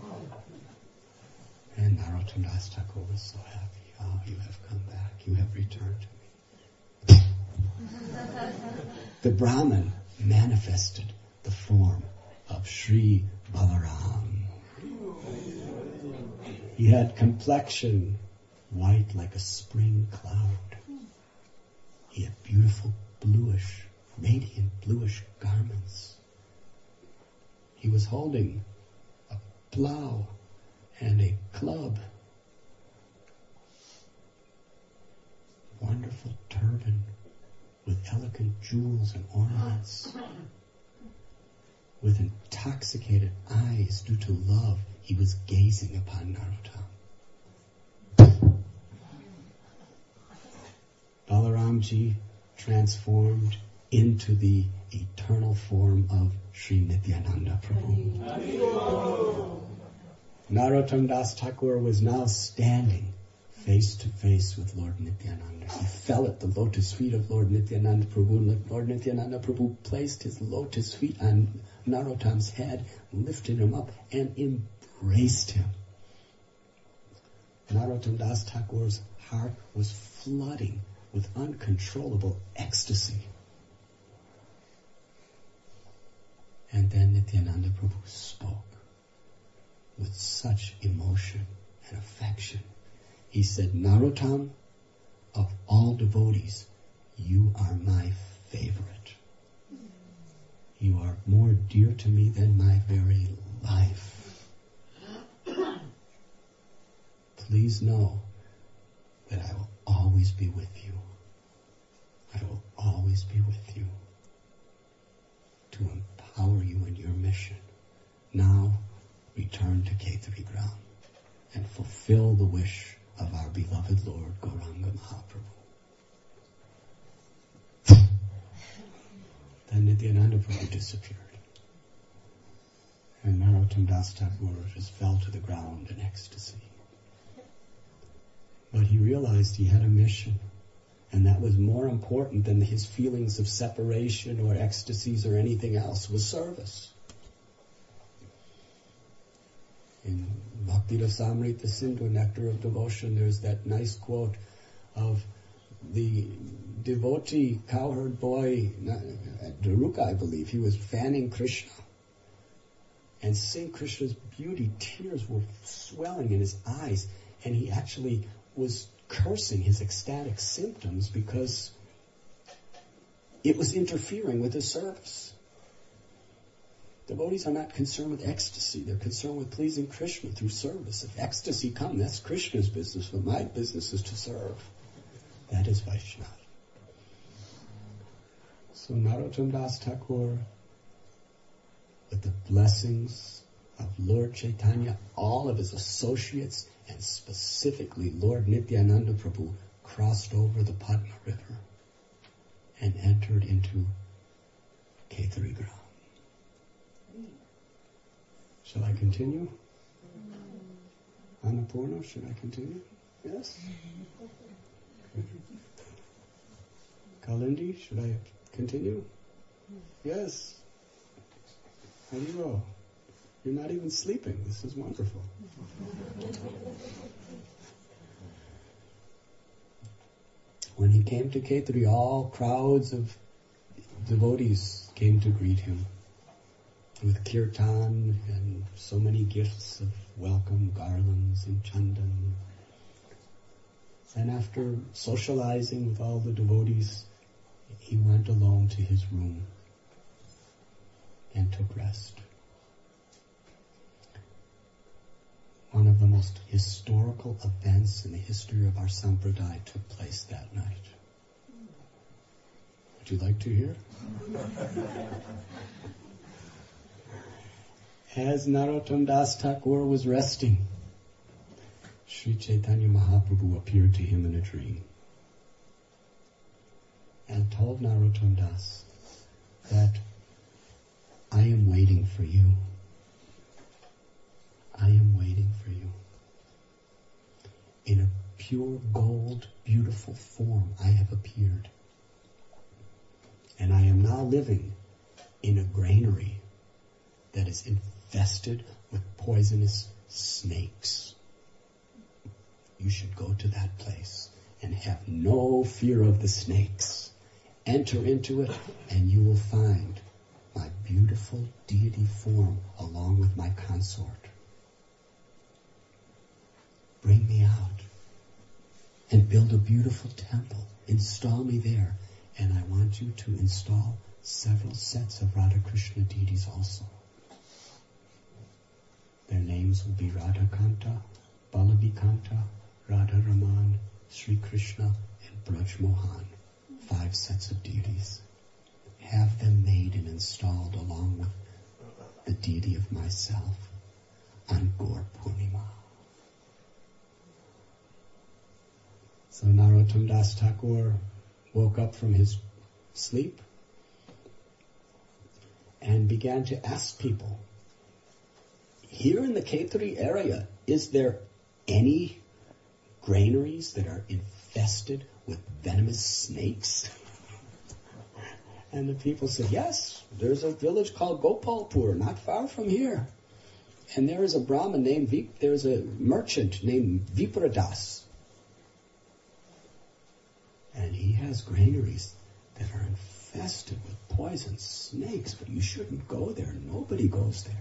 And Narottam Das Thakur was so happy. "Oh, you have come back. You have returned to me." The Brahmin manifested the form of Sri Balaram. He had complexion white like a spring cloud. He had beautiful bluish, radiant bluish garments. He was holding a plow and a club. Wonderful turban with elegant jewels and ornaments. With intoxicated eyes due to love, he was gazing upon Narottam. Balaramji transformed into the eternal form of Sri Nityananda Prabhu. Narottam Das Thakur was now standing face to face with Lord Nityananda. He fell at the lotus feet of Lord Nityananda Prabhu. Lord Nityananda Prabhu placed his lotus feet on Narottam's head, lifted him up, and embraced him. Narottam Das Thakur's heart was flooding with uncontrollable ecstasy. And then Nityananda Prabhu spoke with such emotion and affection. He said, Narottam, of all devotees, you are my favorite. You are more dear to me than my very life. Please know that I will always be with you. I will always be with you to empower you in your mission. Now, return to Khetri ground and fulfill the wish of our beloved Lord Gauranga Mahaprabhu. Then Nityananda Prabhu disappeared. And Narottam Das Thakur just fell to the ground in ecstasy. But he realized he had a mission, and that was more important than his feelings of separation or ecstasies or anything else, was service. In Bhakti Rasamrita Sindhu, Nectar of Devotion, there's that nice quote of the devotee cowherd boy, Daruka, I believe. He was fanning Krishna. And seeing Krishna's beauty, tears were swelling in his eyes, and he actually was cursing his ecstatic symptoms because it was interfering with his service. Devotees are not concerned with ecstasy. They're concerned with pleasing Krishna through service. If ecstasy comes, that's Krishna's business, but my business is to serve. That is Vaishnava. So Narottam Das Thakur, with the blessings of Lord Chaitanya, all of his associates, and specifically Lord Nityananda Prabhu, crossed over the Padma River and entered into Khetri ground. Shall I continue? Annapurna, should I continue? Yes? Kalindi, should I continue? Yes. Hariro, you're not even sleeping. This is wonderful. When he came to Khetri, all crowds of devotees came to greet him with kirtan and so many gifts of welcome, garlands and chandan. And after socializing with all the devotees, he went alone to his room and took rest. One of the most historical events in the history of our sampradaya took place that night. Would you like to hear? As Narottam Das Thakur was resting, Sri Chaitanya Mahaprabhu appeared to him in a dream and told Narottam Das that I am waiting for you. I am waiting for you. In a pure gold, beautiful form, I have appeared. And I am now living in a granary that is infested with poisonous snakes. You should go to that place and have no fear of the snakes. Enter into it and you will find my beautiful deity form along with my consort. Bring me out and build a beautiful temple. Install me there. And I want you to install several sets of Radha Krishna deities also. Their names will be Radhakanta, Balabhikanta, Radha Raman, Sri Krishna, and Braj Mohan. 5 sets of deities. Have them made and installed along with the deity of myself on Gaur Purnima. So Narottam Das Thakur woke up from his sleep and began to ask people, here in the Khetri area, is there any granaries that are infested with venomous snakes? And the people said, yes, there's a village called Gopalpur, not far from here. And there is a Brahmin there's a merchant named Vipradas. And he has granaries that are infested with poison snakes, but you shouldn't go there. Nobody goes there.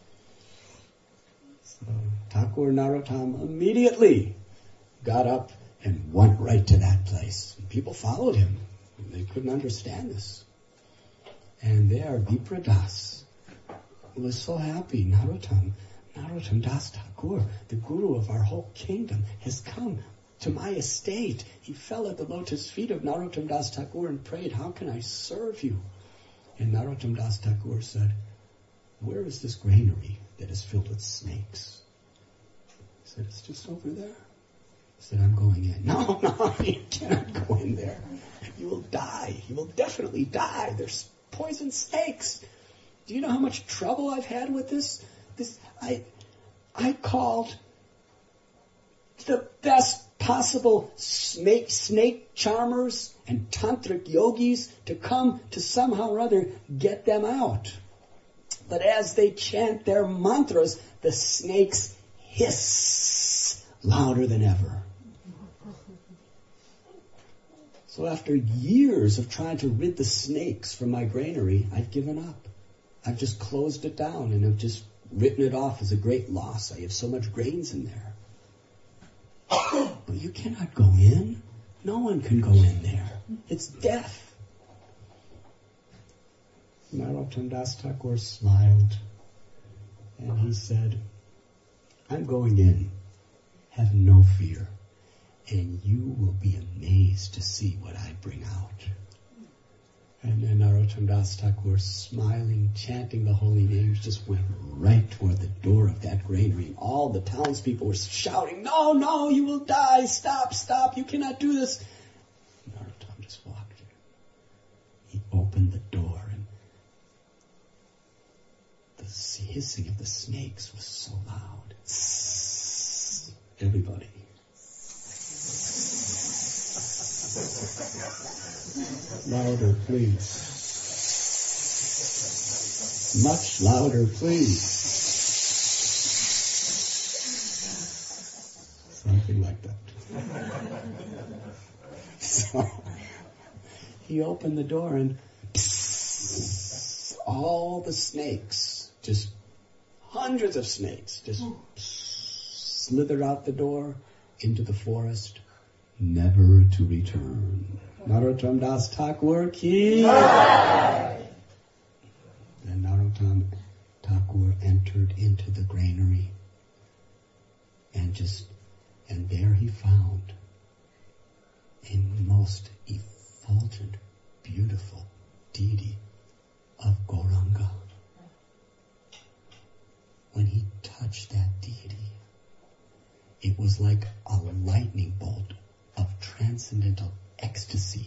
So Thakur Narottam immediately got up and went right to that place. And people followed him. They couldn't understand this. And there, Vipradas was so happy. Narottam Das Thakur, the guru of our whole kingdom, has come to my estate. He fell at the lotus feet of Narottam Das Thakur and prayed, how can I serve you? And Narottam Das Thakur said, where is this granary that is filled with snakes? He said, it's just over there. He said, I'm going in. No, you cannot go in there. You will die. You will definitely die. There's poison snakes. Do you know how much trouble I've had with this? I called the best possible snake charmers and tantric yogis to come to somehow or other get them out. But as they chant their mantras, the snakes hiss louder than ever. So after years of trying to rid the snakes from my granary, I've given up. I've just closed it down and I've just written it off as a great loss. I have so much grains in there. But you cannot go in. No one can go in there. It's death. Narottam Das Thakur smiled and he said, I'm going in. Have no fear. And you will be amazed to see what I bring out. And then Narottam Das Thakur, smiling, chanting the holy names, just went right toward the door of that granary. And all the townspeople were shouting, no, you will die, stop, you cannot do this. Narottam just walked in. He opened the door and the hissing of the snakes was so loud. Everybody. Louder, please. Much louder, please. Something like that. So he opened the door and all the snakes, just hundreds of snakes, just slithered out the door into the forest, never to return. Narottam Das Thakur ki. Then Narottam Thakur entered into the granary and there he found a most effulgent, beautiful deity of Gauranga. When he touched that deity, it was like a lightning bolt of transcendental ecstasy.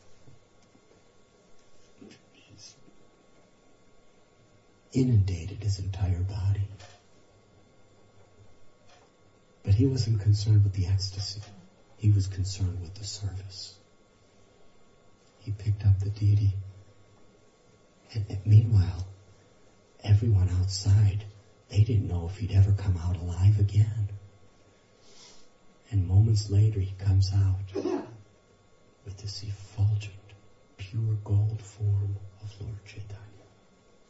Inundated his entire body. But he wasn't concerned with the ecstasy. He was concerned with the service. He picked up the deity. And meanwhile, everyone outside, they didn't know if he'd ever come out alive again. And moments later, he comes out with this effulgent, pure gold form of Lord Chaitanya.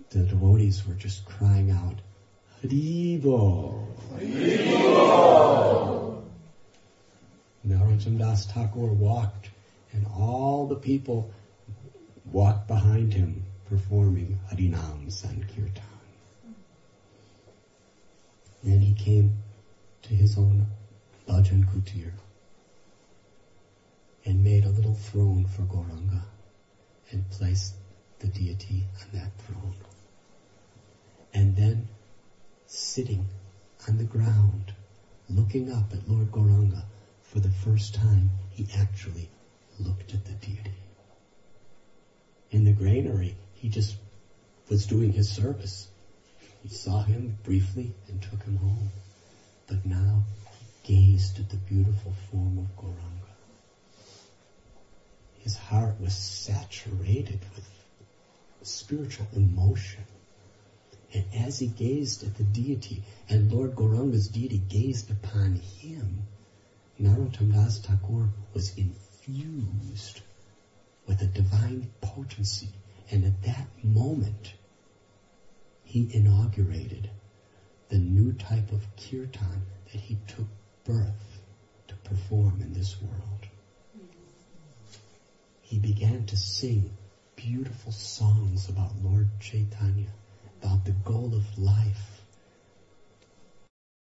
the devotees were just crying out, Haribo! Haribo! Narottam Das Thakur walked, and all the people walked behind him, performing Harinam Sankirtan. Then he came to his own bhajan kutir and made a little throne for Gauranga and placed the deity on that throne. And then, sitting on the ground, looking up at Lord Gauranga, for the first time, he actually looked at the deity. In the granary, he just was doing his service. He saw him briefly and took him home. But now, he gazed at the beautiful form of Gauranga. His heart was saturated with spiritual emotion. And as he gazed at the deity, and Lord Gauranga's deity gazed upon him, Narottam Das Thakur was infused with a divine potency. And at that moment, he inaugurated the new type of kirtan that he took birth to perform in this world. He began to sing beautiful songs about Lord Chaitanya, about the goal of life,